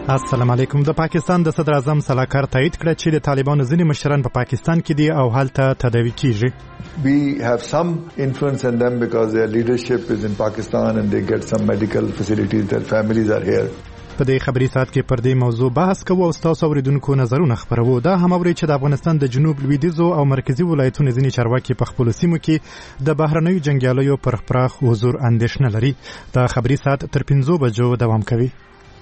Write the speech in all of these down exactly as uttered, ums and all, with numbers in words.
السلام علیکم. د پاکستان د صدر اعظم سلاکار تایید کړ چې د طالبانو ځینې مشران په پاکستان کې دي او هلته تداوی کیږي. We have some influence on them because their leadership is in Pakistan and they get some medical facilities, their families are here. په دې خبري ساعت کې پر دې موضوع بحث کوو او تاسو اوریدونکو نظرونه خبرو. دا هم اوري چې د افغانستان د جنوب لویدیځو او مرکزی ولایتونو ځینې چارواکي په خپل سیمو کې د بهرنیو جنگیالیو پر پراخ حضور اندېښنه لري. دا خبري ساعت تر پنځو بجو دوام کوي.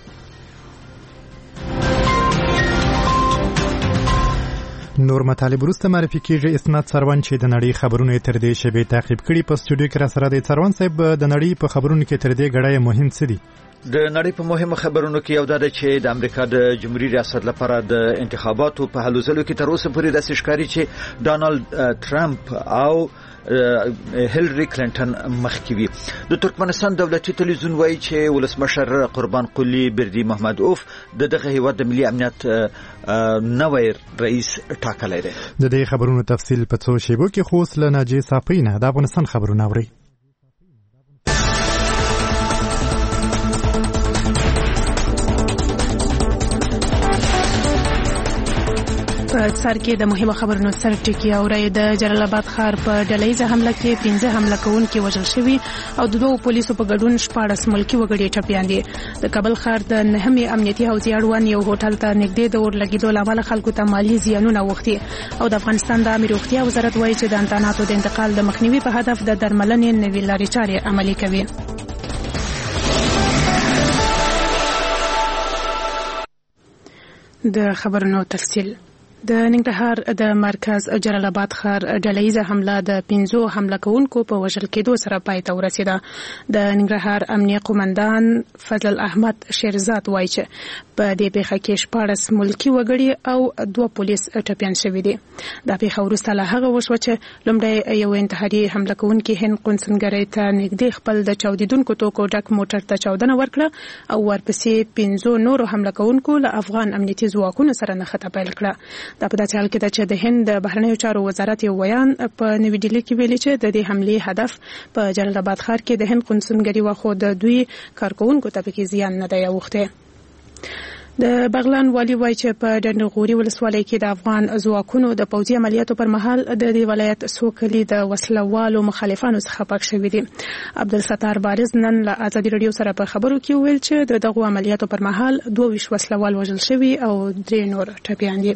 نور مطالب وروسته معرفي کیږي. اسمت سروان چې د نړۍ خبرونه تر دې شبي تعقیب کړي په استودیو کې را سره دی. سروان صاحب، د نړۍ په خبرونو کې تر دې غړای مهم څه دي؟ د نړۍ په مهمه خبرونو کې یو دا ده چې د امریکا د جمهوریت ریاست لپاره د انتخاباتو په هلو ځلو کې تر اوسه پورې د ښکاری چې ډانلډ ټرمپ او هیلری کلینټن مخکوي. د ترکمنستان دولتي تلویزیون وایي چې ولسمشر قربان قلی بردی محمد اوف د دغه هیواد د ملي امنیت نوې رئیس ټاکلی دی. د دې خبرونو تفصیل په څو شیبو کې خو اوس له ناجی صافی نه د افغانستان خبرونه اوري. په سر کې د مهمه خبرونو سر ټکی اوري. د جلال آباد ښار په ډلهیزه حمله کې پنځه حمله کوونکي وژل شوي او د دوه پولیسو په ګډون شپاړس ملکی وګړي ټپیان دي. د کابل ښار د نهمې امنیتي حوزې اړوند یو هوټل ته نږدې د اور لګیدو له امله خلکو ته مالي زیانونه اوښتي او د افغانستان د عامه روغتیا وزارت وایي چې د انتاناتو د انتقال د مخنیوي په هدف د درملنې نوې لارې چارې عملي کوي. د خبرونو تفصیل. د ننګرهار د مرکز جلال آباد ښار ډلهیزه حمله د پنځو حمله کوونکو په وژل کېدو سره پای ته ورسېده. د ننګرهار امنیه قومندان فضل احمد شیرزاد وایي چې په دې پیښه کې شپاړس ملکی وګړي او دوه پولیس ټپیان شوي دي. دا پیښه وروسته له هغه وشوه چې لومړی یو انتحاري حمله کوونکي هند قونسلګرۍ ته نږدې خپل د چاودیدونکو توکو ډک موټر ته چاودنه ورکړه او ورپسې پنځو نورو حمله کوونکو له افغان امنیتي ځواکونو سره نښته پیل کړه. دا په داسې حال کې ده چې د هند د بهرنیو چارو وزارت یو بیان په نوې ډیلي کې ویلي چې د دې حملې هدف په جلال آباد ښار کې د هند قونسلګرۍ واخو د دوی کارکوونکو ته پکې زیان نه دی اوښتی. د بغلان والی وایي چې په ډنډغوري ولسوالۍ کې د افغان ځواکونو د پوځي عملیاتو پر مهال د دې ولایت څو کلي د وسلوالو مخالفانو څخه پاک شوي دي. عبدالستار بارز نن له ازادي راډیو سره په خبرو کې ویل چې د دغو عملیاتو پر مهال دوه ویشت وسلوال وژل شوي او درې نور ټپیان دي.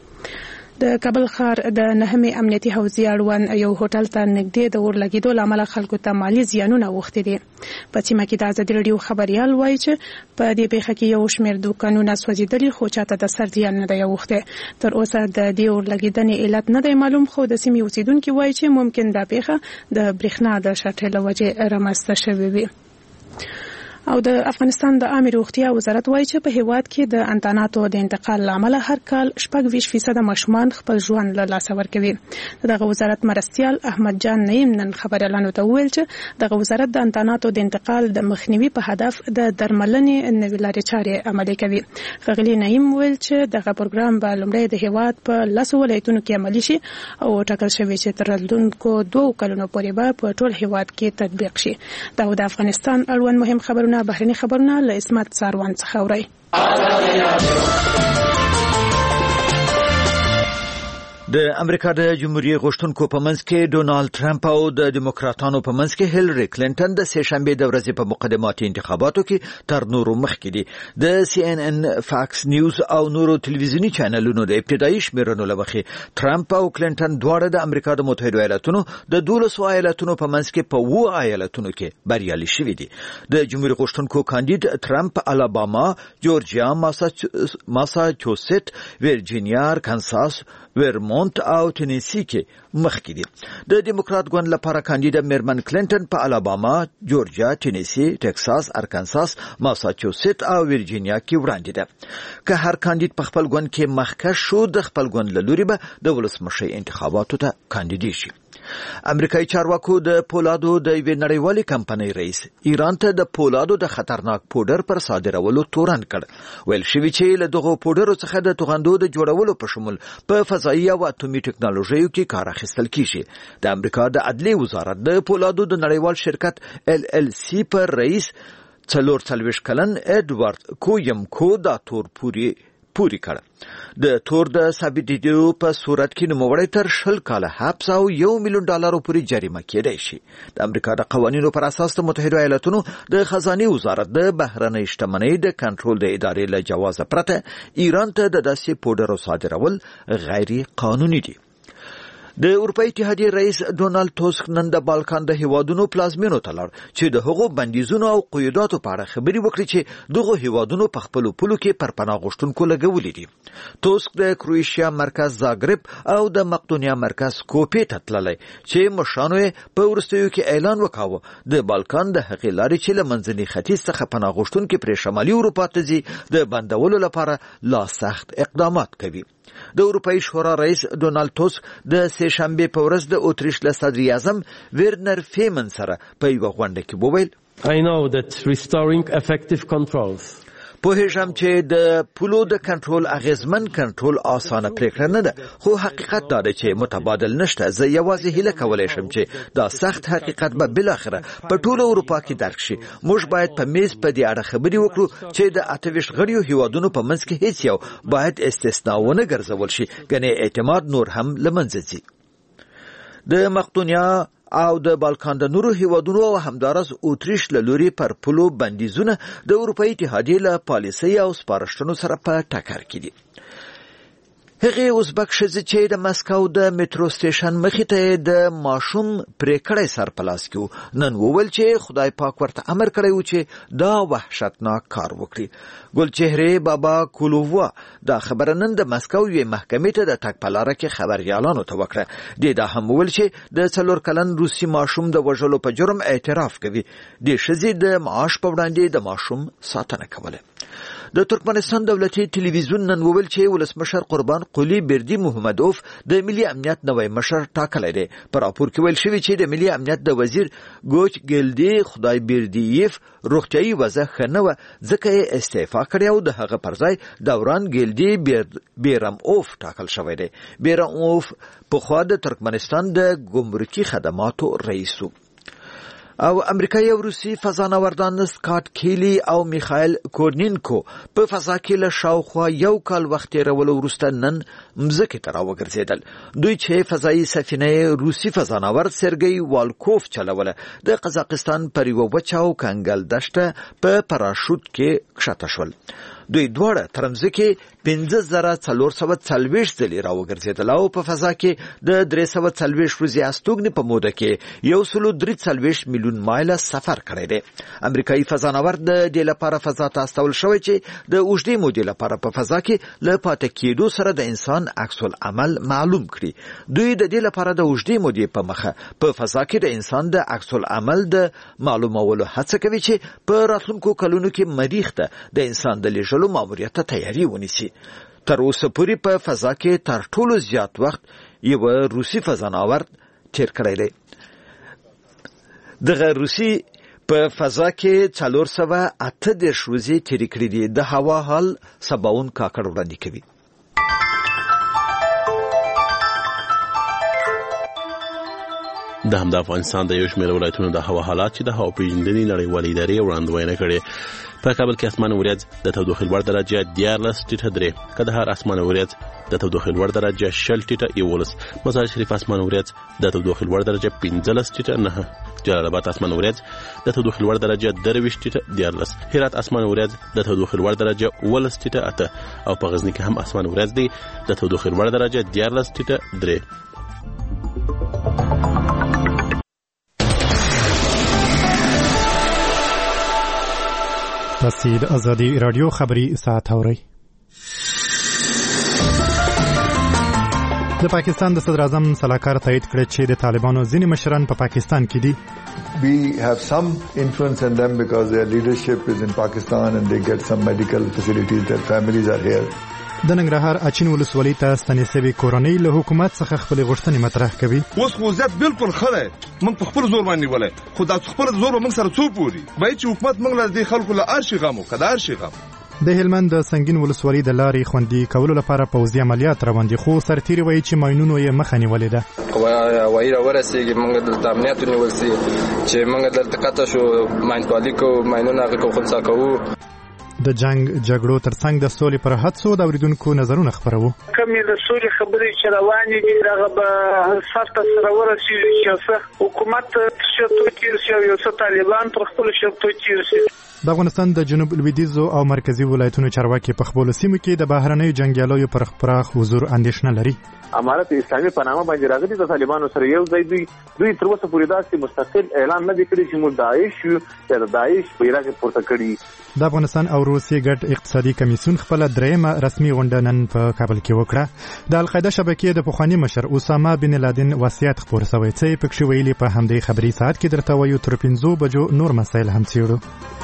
د کابل ښار د نهمې امنیتي حوزې اړوند یو هوټل ته نږدې د اور لګیدو له امله خلکو ته مالي زیانونه اوښتي دي. په سیمه کې د ازادي راډیو خبریال وایي چې په دې پیښه کې یو شمېر دوکانونه سوځېدلي خو چاته د سر زیان نه دی اوښتی. تر اوسه د دې اور لګیدنې علت نه دی معلوم خو د سیمې اوسیدونکي وایي چې ممکن دا پیښه د برېښنا د شټۍ له وجې رامنځته شوې وي. او د افغانستان د عامه روغتیا وزارت وایي چې په هیواد کې د انتاناتو د انتقال لامل هر کال شپږ ویشت فیصد ماشومان خپل ژوند له لاسه ورکوي. دغه وزارت مرستیال احمد جان نعیم نن خبريالانو ته ویل چې دغه وزارت د انتاناتو د انتقال د مخنیوي په هدف د درملنې نوې لارې چارې عملي کوي. ښاغلي نعیم ویل چې دغه پروګرام به لومړی د هیواد په لسو ولایتونو کې عملي شي او ټاکل شوی چې تر راتلونکو دوو کلونو پورې به په ټول هیواد کې تطبیق شي. دا د افغانستان اړوند مهم خبرونه بهرني خبرونه له اسمت ساروان څخه اوري. د امریکا د جمهوریت غوښتونکو په منځ کې ډونالد ټرمپ او د دیموکراتانو په منځ کې هیلری کلینټن د سه شنبه د ورځې په مقدماتي انتخاباتو کې تر نورو مخکې دي. د سی ان ان، فاکس نیوز او نورو ټلویزیونی چینلونو د ابتدایي شمیرنو له مخې ټرمپ او کلینټن دواړه د امریکا د متحده ایالاتونو د دولسو ایالتونو په منځ کې په وو ایالتونو کې بریالي شوي دي. د جمهوریت غوښتونکو کاندید ټرمپ الاباما، جورجیا، ماساچوسیټس، ویرجینیا، ارکانساس، ورمونت او ټینیسی کې مخکې دي. د دیموکرات ګوند لپاره کاندید میرمن کلینټن په الاباما، جورجیا، ټینیسی، ټکساس، ارکانساس، ماساچوسیټس او ویرجینیا کې وړاندې ده. که هر کاندید په خپل ګوند کې مخکښ شو، د خپل ګوند له لوري به د ولسمشر انتخاباتو ته کاندیدي شي. امریکایي چارواکو د پولادو د یوې نړیوالې کمپنۍ رئیس ایران ته د پولادو د خطرناک پودر پر صادرولو تورن کړ. ویل شوی چې له دغه پودرو څخه د توغندو د جوړولو په شمول په فضایي او اټومي ټکنالوژیو کې کار اخیستل کیږي. د امریکا د عدلیې وزارت د پولادو د نړیوال شرکت ال ال سی پر رئیس څلور څلوېښت کلن ایډوارد کویمکو دا تور پوری پوری کړ. د تور د ثابتېدو په صورت کې نوموړی تر شل کاله حبس او یو میلیون ډالرو پورې جریمه کېدای شي. د امریکا د قوانینو پر اساس د متحده ایالاتونو د خزانې وزارت د بهرنۍ شتمنۍ د کنټرول د ادارې له جوازه پرته ایران ته د داسې پوډرو صادرول غیر قانوني دي. د اروپای اتحادیې رئیس ډونالد ټوسک نن د بالکان د هیوادونو پلازمینو ته لاړ چې د هغو بندیزونو او قیوداتو په اړه خبرې وکړي چې دغه هیوادونو په خپلو پولو کې پر پناه غوښتونکو لګولي دي. ټوسک د کروشیا مرکز زاګرب او د مقدونیا مرکز سکوپې ته تللی چې مشرانو یې په وروستیو کې اعلان وکاوه د بالکان د هغې لارې چې له منځني ختیځ څخه پناه غوښتونکي پرې شمالي اروپا ته ځي د بندولو لپاره لا سخت اقدامات کوي. د اروپایي شورا رئیس ډونالد ټوسک د سه شنبې په ورځ د اتریش له صدر اعظم ورنر فیمن سره په یوه غونډه کې وویل I know that restoring effective controls پوهیږم چې د پولو د کنټرول اغیزمن کنټرول آسانه پریکړه نه ده، خو حقیقت دا دی چې متبادل نشته. زه یوازې هیله کولی شم چې دا سخت حقیقت به بالاخره په ټوله اروپا کې درک شي. موږ باید په میز په دې اړه خبرې وکړو چې د اته ویشت غړیو هیوادونو په منځ کې هیڅ یو باید استثنا ونه ګرځول شي، ګنې اعتماد نور هم له منځه ځي. د مقدونیا او د بالکان د نورو هیوادونو او همدارس اتریش له لوري پر پولو بندیزونه د اروپایي اتحادیې له پالیسۍ او سپارښتنو سره په ټکر کې دي. هغې ازبک ښځې چې د مسکو د میټرو سټیشن مخې ته د ماشوم پرې کړی سر په لاس کې و، نن وویل چې خدای پاک ورته امر کړی و چې دا وحشتناک کار وکړي. ګلچهرې بابا کولووا دا خبره نن د مسکو یوې محکمې ته د تګ په لاره کې خبریالانو ته وکړه. دې دا هم وویل چې د څلور کلن روسي ماشوم د وژلو په جرم اعتراف کوي. دې ښځې د معاش په وړاندې د ماشوم ساتنه کوله. د ترکمنستان دولتي ټلویزیون نن وویل چې ولسمشر قربان قلی بردی محمدوف د ملي امنیت نوی مشر ټاکلی دی. په راپور کې ویل شوي چې د ملي امنیت د وزیر ګوچ ګلدی خدای بردییف روغتیایي وضع ښه نه وه، ځکه یې استعفا کړې او د هغه پر ځای دوران ګلدی بیرم اوف ټاکل شوی دی. بیرم اوف پخوا د ترکمنستان د ګمرکي خدماتو رئیس و. او امریکایي او روسي فضانوردان سکاټ کیلی او میخایل کورنینکو په فضا کې له شاوخوا یو کال وخت تېرولو وروسته نن مځکې ته راوګرځېدل. دوی چې فضایي سفینه روسي فضانورد سرګی والکوف چلوله د قزاقستان پر یوه وچه او کنګل دښته په پراشوټ کې کښته شول. دوی دواړه تر مځکې پنځه زره څلور سوه څلوېښت ځلې راوګرځېدل او په فضا کې د درې سوه څلوېښت ورځې استوګنې په موده کې یو سلو درې څلوېښت میلیون مایله سفر کړی دی. امریکایي فضانورد د دې لپاره فضا ته استول شوی چې د اوږدې مودې لپاره په فضا کې له پاتې کېدو سره د انسان عکس العمل معلوم کړي. دوی د دې لپاره د اوږدې مودې په مخه په فضا کې د انسان د عکس العمل د معلومولو هڅه کوي چې په راتلونکو کلونو کې مریخ ته د انسان د لیږلو ماموریت ته تیاری ونیسي. تر اوسه پورې په فضا کې تر ټولو زیات وخت یو روسي فضانورد تیر کړی دی. دغه روسي په فضا کې څلور سوه اته دېرش ورځې تېرې کړې دي. د هوا حال سباون کاکړ وړاندې کوي. د همدا افغانستان د یو شمېر ولایتونو د هوا حالات چې د هوا پیژندنې نړیوالې ادارې وړاندوینه کړې. په کابل کې اسمان وریځ د تودوخې لوړ درجه دیارلس ټیټه درې، کندهار اسمان وریځ د تودوخې لوړ درجه شل ټیټه یولس، مزار شریف اسمان وریځ د تودوخې لوړ درجه پنځلس ټیټه نهه، جلال آباد اسمان وریځ د تودوخې لوړ درجه درویشت ټیټه دیارلس، هرات اسمان وریځ د تودوخې لوړ درجه ولس ټیټه اته، او په غزني کې هم اسمان وریځ دی د تودوخې لوړ درجه دیارلس ټیټه درې. تاسو د ازادي رادیو خبري ساعت اورئ. د پاکستان د صدر اعظم صلاحکار تایید کړی چې د طالبانو ځینې مشران په پاکستان کې دي. We have some influence on them because their leadership is in Pakistan and they get some medical facilities, their families are here. د ننګرهار اچین ولسوالۍ ته ستنې شوې کورنۍ له حکومت څخه خپل غوښتنې مطرح کوي. اوس خو ځات بالکل خره موږ په خپل زور باندې ولای خو دا خپل زور موږ سره څو پوری وای چې حکومت موږ له دې خلکو له ارشي غمو کدا ارشي غم د هلمند د سنگین ولسوالۍ د لارې خوندي کولو لپاره پوځي عملیات روان دي، خو سرتیري وایي چې ماینونو یې مخه نیولې ده. وایي راورسېږي موږ دلته امنیت ونیول سي چې موږ دلته قطع شو، ماینپالي کوو، ماینونه هغې کوو، خنثی کوو. د جنگ جګړو ترڅنګ د سولې پر هڅو د اوریدونکو نظرونه خپروو. کومې د سولې خبرې چې روانې دي هغه به سر ته سره ورسېږي چې څه حکومت شرطو تېر شي او یو څه طالبان پر خپلو شرطو تېر شي. د افغانستان د جنوب لویدیځو او مرکزي ولایتونو چارواکي په خپلو سیمو کې د بهرنیو جنګیالیو پر پراخ حضور اندېښنه لري. امارت اسلامي په نامه باندې راغلي د طالبانو سره یو ځای دوی دوی تر اوسه پورې داسې مستقل اعلان نه دی کړی چې موږ داعش یو یا د داعش بیرغ پورته کړي. د افغانستان او روسیې ګډ اقتصادي کمیسیون خپل دریمه رسمي غونډه نن په کابل کې وکړه. د القاعده شبکې د پخوانی مشر اسامه بن لادن وصیت خبر شوی چې پکې ویلي په همدې خبري ساعت کې درته وایو تر پنځو بجو نور مسایل هم څېړو.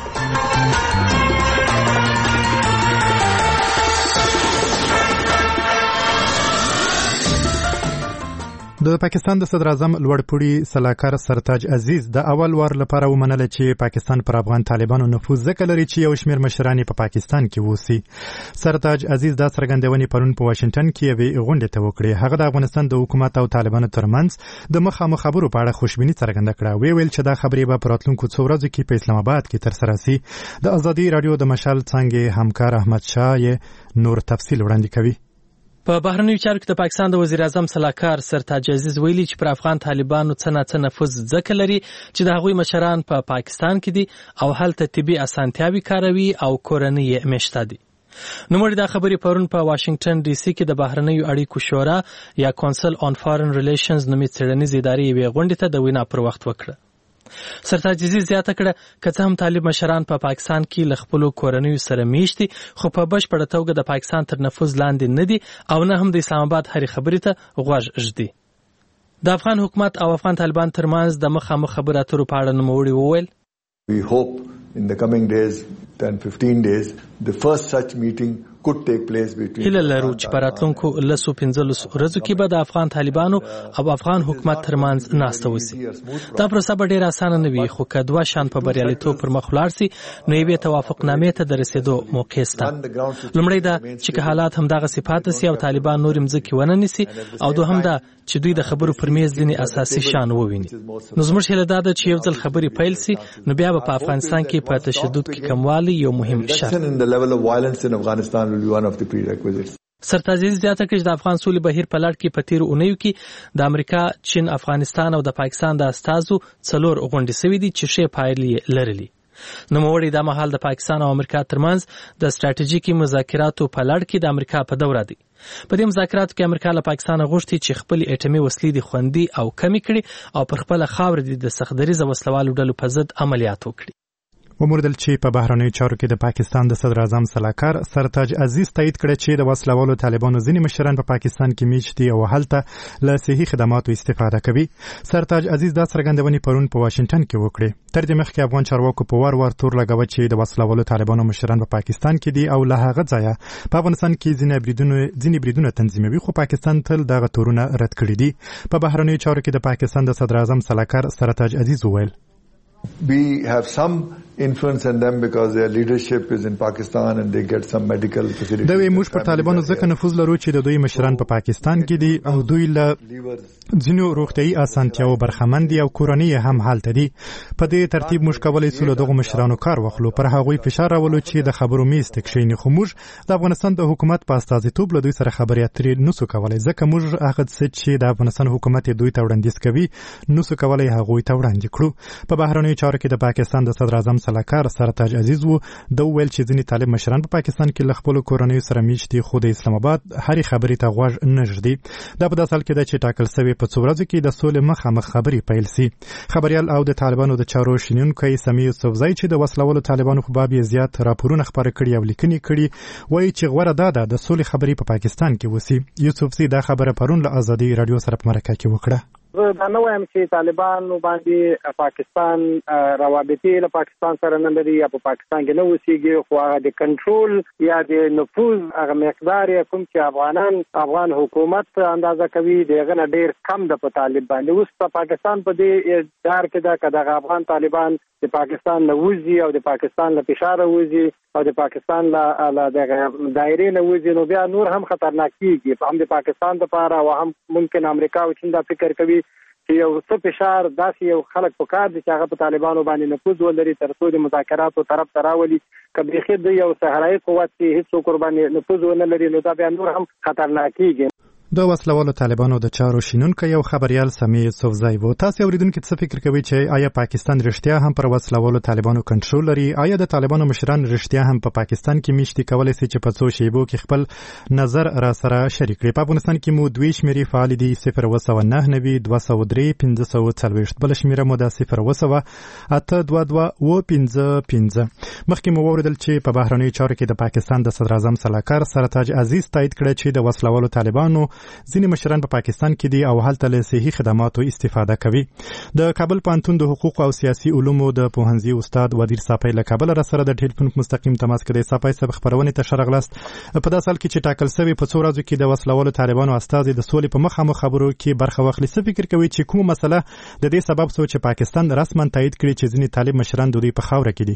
د پاکستان د صدر اعظم لوړپوړي سلاکار سرتاج عزیز د اول وار لپاره ومنله چې پاکستان پر افغان طالبانو نفوذ ځکه لري چې یو شمېر مشران په پاکستان کې اوسي. سرتاج عزیز دا څرګندونې پرون په واشنگټن کې یوې غونډې ته وکړې. هغه د افغانستان د حکومت او طالبانو ترمنځ د مخامخ خبرو په اړه خوشبیني څرګنده کړه. وی ویل چې دا خبرې به په راتلونکو څو ورځو کې په اسلام آباد کې ترسره شي. د ازادي رادیو د مشال څنګه همکار احمد شاه نور تفصیل وړاندې کوي. په بهرنیو چارو کې د پاکستان د وزیر اعظم سلاکار سرتاج عزیز ویلي چې پر افغان طالبانو څه نه څه نفوذ ځکه لري چې د هغوی مشران په پا پاکستان کې دي او هلته طبي اسانتیاوي کاروي او کورنۍ یې مشته دي. نوموړي دا خبرې پرون په واشنگټن ډي سي کې د بهرنیو اړیکو شورا یا کونسل آن فارن ریلیشنز نومې څېړنیزې ادارې یوې غونډې ته د وینا پر وخت وکړه. سرتاج عزیز زیاته کړه که څه هم طالب مشران په پا پاکستان کې له خپلو کورنیو سره میشتي خو په بشپړه توګه د پاکستان تر نفوذ لاندې نه دي او نه هم د اسلام آباد هرې خبرې ته غوږ ږدي. د افغان حکومت او افغان طالبان ترمنځ د مخامخ خبرو اترو په اړه نوموړي وویل We hope in the coming days, ten to fifteen days, the first such meeting could take place between هیله لرو چې په راتلونکو لسو پنځلسو ورځو کې به د افغان طالبانو او افغان حکومت ترمنځ ناسته وسي. دا پروسه به ډېره اسانه نه وي خو که دوه شیان په بریالیتوب پر مخ ولاړ سي نو یوې توافقنامې ته د رسېدو موقع شته. لومړی دا چې که حالات همدغسې پاتې سي او طالبان نورې مځکې ونه نیسي او دوهم دا چې دوی د خبرو پر میز ځینې اساسي شیان وویني. نو زموږ هیله دا ده چې یو ځل خبرې پیل سي نو بیا به په افغانستان کې په تشدد کې کموالی یو مهم شرط will be one of the prerequisites. سرتاج عزیز زیاته کړه چې د افغان سولې بهیر په لړ کې په تیرو اونیو کې د امریکا، چین، افغانستان او د پاکستان د استازو څلور غونډې سوي دي چې ښې پایلې لرلي. نوموړي دا مهال د پاکستان او امریکا ترمنځ د ستراتیژیکي مذاکراتو په لړ کې د امریکا په دوره دی. په دې مذاکراتو کې امریکا له پاکستان غوښتي چې خپل اټومي وسلې د خوندي او کمی کړي او پر خپل خاور د سختدریزه وسلوالو ډلو په ضد عملیات وکړي. وموردل چې په بهرنیو چارو کې د پاکستان د صدر اعظم سلاکار سرتاج عزیز تایید کړ چې د وسلوالو طالبانو ځینې مشران په پاکستان کې میشتي او هلته له صحي خدماتو استفاده کوي. سرتاج عزیز دا څرګندونې پرون په واشنگټن کې وکړې. تر دې مخکې افغان چارواکو په وار وار تور لګاوه چې د وسلوالو طالبانو مشران په پاکستان کې دي او له هغه ځایه په افغانستان کې ځینې بریدونه ځینې بریدونه تنظیموي خو پاکستان تل دغه تورونه رد کړي دي. په بهرنیو چارو کې د پاکستان د صدر اعظم سلاکار سرتاج عزیز وویل We have some influence on them because their leadership is in Pakistan and they get some medical facilities. دا وی موږ پر طالبانو ځکه نفوذ لرو چې د دوی مشران په پا پاکستان کې دي او دوی له ځینو روغتیايي اسانتیاو برخمن دي او کورنۍ هم حالت دي. په دې ترتیب موږ کولای شو له دغه مشرانو کار واخلو، پر هغوی فشار راولو چې د خبرو میز ته کښیني. خو موږ د افغانستان د حکومت په استازیتوب له دوی سره خبرې اترې نسو کولای ځکه موږ هغه څه چې د افغانستان حکومت دوی ته وړاندیز کوي نسو کولای هغوی ته وړاندې کړو. په بهرنیو چارو کې د پاکستان د صدر اعظم سلاکار سرتاج عزیز وو د ویل چې ځینې طالب مشران په پاکستان کې له خپلو کورنیو سره میشتي خو د اسلام آباد هرې خبرې ته غوږ نه ږدي. دا په داسې حال کې ده چې ټاکل سوې په څو ورځو کې د سولې مخامخ خبرې پیل سي. خبریال او د طالبانو د چارو شنونکی سمیع یوسفزی چې د وسلوالو طالبانو په باب یې زیات راپورونه خپاره کړي او لیکنې کړي وایي چې غوره دا ده د سولې خبرې په پاکستان کې وسي. یوسفزی دا خبره پرون له ازادي رادیو سره په مرکه کې وکړه. زه دا نه وایم چې طالبان باندې پاکستان روابطې له پاکستان سره نه لري یا په پاکستان کې نه اوسېږي، خو هغه د کنټرول یا د نفوذ هغه مقدار کوم چې افغانان افغان حکومت اندازه کوي دغه نه ډېر کم ده په طالب باندې. اوس په پاکستان په دې دار کې ده که دغه افغان طالبان د پاکستان نه وځي او د پاکستان له فشاره وځي او د پاکستان لا د دایرې نه وځي نو بیا نور هم خطرناک کیږي. هم د پاکستان لپاره او هم ممکن امریکا او چین دا فکر کوي چې یو څه فشار داسې یو خلک په کار دي چې هغه په طالبانو باندې نفوذ ولري تر څو د مذاکراتو طرف ته راولي. که بیخي د یو صحرایي قوت چې هیڅوک ورباندې نفوذ ونه لري نو دا بیا نور هم خطرناک کیږي. د وسلوالو طالبانو د چارو شینونکو یو خبريال سمیع یوسفزی وو. تاسو اوریدونکو څه فکر کوئ چې آیا پاکستان رښتیا هم پر وسلوالو طالبانو کنټرول لري؟ آیا د طالبانو مشران رښتیا هم په پاکستان کې میشتي کولای شي چې په څو شیبو کې خپل نظر را سره شریک کړي؟ په افغانستان کې مو دوی شمیرې فعال دي صفر وسو نه نوي دوه سو درې پنځه سو څلوېښت، بل شمیره مو د صفر وسو اته دوه دوه و پنځه پنځه. مخکې مو وویل چې په بهرنیو چارو کې د پاکستان د صدر اعظم سلاکار سرتاج عزیز تایید کړ چې د وسلوالو طالبانو ځینې مشران په پا پاکستان کې دي او هلته له صحي خدماتو استفاده کوي. د کابل پوهنتون د حقوق او سیاسي علومو د پوهنځي استاد ودیر صافی له کابل را سره د ټلیفون مستقیم تماس کړی. صافی صاحب خبرونه ته شرغلاست. په داسې حال کې چې ټاکل شوی په څو ورځو کې د وسلوالو طالبانو استازي د سولې په مخامخ خبرو کې برخه واخلي، څه فکر کوي چې کومه مسله د دې سبب شو چې پاکستان رسما تایید کړي چې ځینې طالب مشران د دوی په خاوره کې دي؟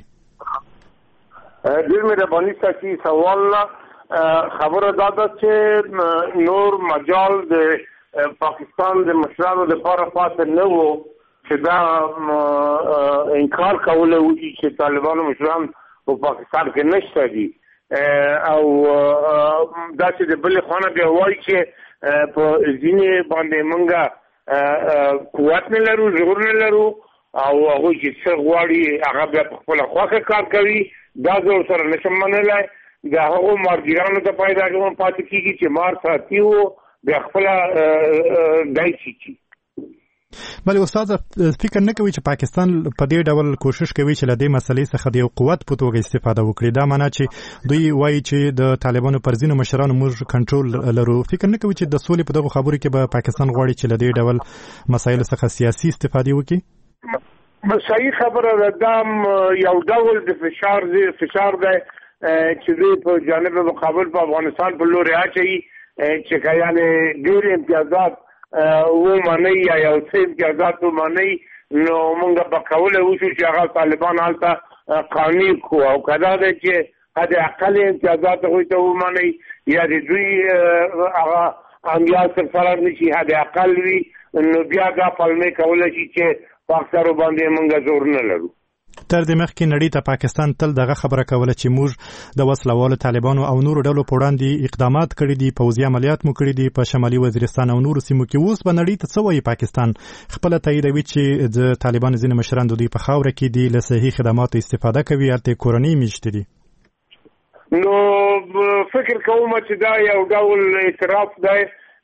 ډېر مهرباني تاسو سوال خبره دا ده چې نور مجال د پاکستان د مشرانو لپاره پاتې نه وو چې دا انکار کوله وي چې طالبانو مشران په پاکستان کې نشته دي او دا چې د بلې خانه بیا وایي چې په ځینې باندې موږ قوت نه لرو، زغور نه لرو او هغوی چې څه غواړي هغه بیا په خپله خوښه کار کوي. دا زه ورسره نشم منلی. د هغو مارګیرانو ته پیدا کوم پاتې کېږي چې مار ساتي وو بیا خپله دای شي. بله استاد فکر نه کوي چې پاکستان په دې ډول کوشش کوي چې له دې مسلې څخه د یو قوت په توګه استفاده وکړي؟ دا معنا چې دوی وایي چې د طالبانو پر ځینو مشرانو موږ کنټرول لرو. فکر نه کوي چې د سولې په دغه خبرو کې به پاکستان غواړي چې له دې ډول مسایلو څخه سیاسي استفاده وکړي؟ صحیح خبره ده. دا یو ډول د فشار فشار دی چې دوی په جانب مقابل په افغانستان په لوري اچوي چې یعنې ډېر امتیازات ومني یا یو څه امتیازات ومني نو موږ به کولی وشو چې هغه طالبان هلته قانوني کړو او که دا دی چې حد اقل امتیازات هغوی ته ومني یا د دوی هغه امتیاز سره نشي حد اقل وي نو بیا دا پلمې کولی شي چې پاکستان باندې موږ زور نه لرو. تر دې مخکې نړۍ ته پاکستان تل دغه خبره کوله چې موږ د وسلوالو طالبانو او نورو ډلو په وړاندې اقدامات کړي دي، پوځي عملیات مو کړي دي په شمالي وزیرستان او نورو سیمو کې. اوس به نړۍ ته څه وایي پاکستان؟ خپله تاییدوي چې د طالبانو ځینې مشران د دوی په خاوره کې دي، له صحي خدماتو استفاده کوي، هلته کورنۍ میشتې دي. نو فکر کوم چې دا یو ډول اعتراف دی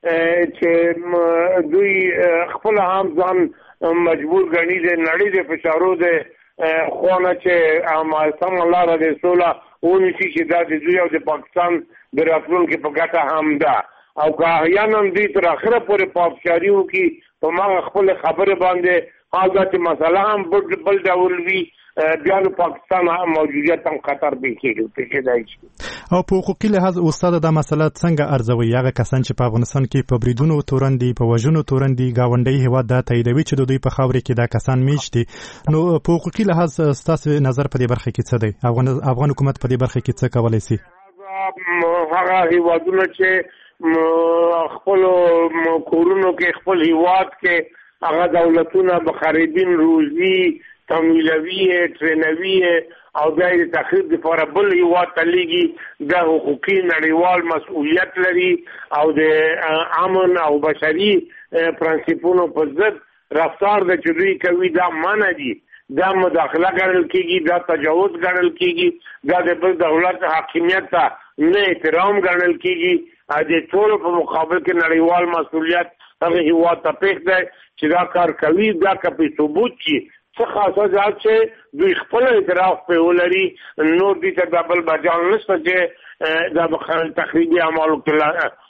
چې دوی خپل هم ځان مجبور ګڼي د نړۍ د فشارو د خونه چې عمل سم لاره د سوله ونیسي چې دا د دوی او د پاکستان د راتلونکي په ګټه هم ده او که احیانا دوی تر اخره پورې پافشاري وکړي په ما خپل خبره باندې حال دا چې مسله هم بل ډول وي بیا د پاکستان موجودیت هم خطر پیښیدای شي. او په حقوقي لحاظ استاد دا مسله څنګه ارزوي؟ هغه کسان چې په افغانستان کې په بریدونو تورن دي، په وژنو تورن دي، ګاونډي هیواد دا تاییدوي چې د دوی په خاورې کې دا کسان میشت دي. نو په حقوقي لحاظ ستاسو نظر په دې برخه کې څه دی؟ افغان افغان حکومت په دې برخه کې څه کولی شي؟ هغه هیوادونه چې خپل کورونو کې خپل هیواد کې هغه دولتونه بخریدین روزي تمویلوي ټرینوي او د تخریب لپاره بل هیواد ته لیږي د حقوقي نړیوال مسؤلیت لري او د امن او بشري پرنسپونو په ضد رفتار د چوي کوي دا منع دي، دا مداخله ګڼل کېږي، دا تجاوز ګڼل کېږي، دا د بل دولت حاکمیت ته نه احترام ګڼل کېږي. د ټولو په مقابل کې نړیوال مسؤلیت هغه هیواد ته پېښ دی چې دا کار کوي. دا که په ثبوت شي څه خاصه ځات چې دوی خپل اعتراف په ولري نور دي ته د بل بجال نشته چې دا تخریبي اعمالو کې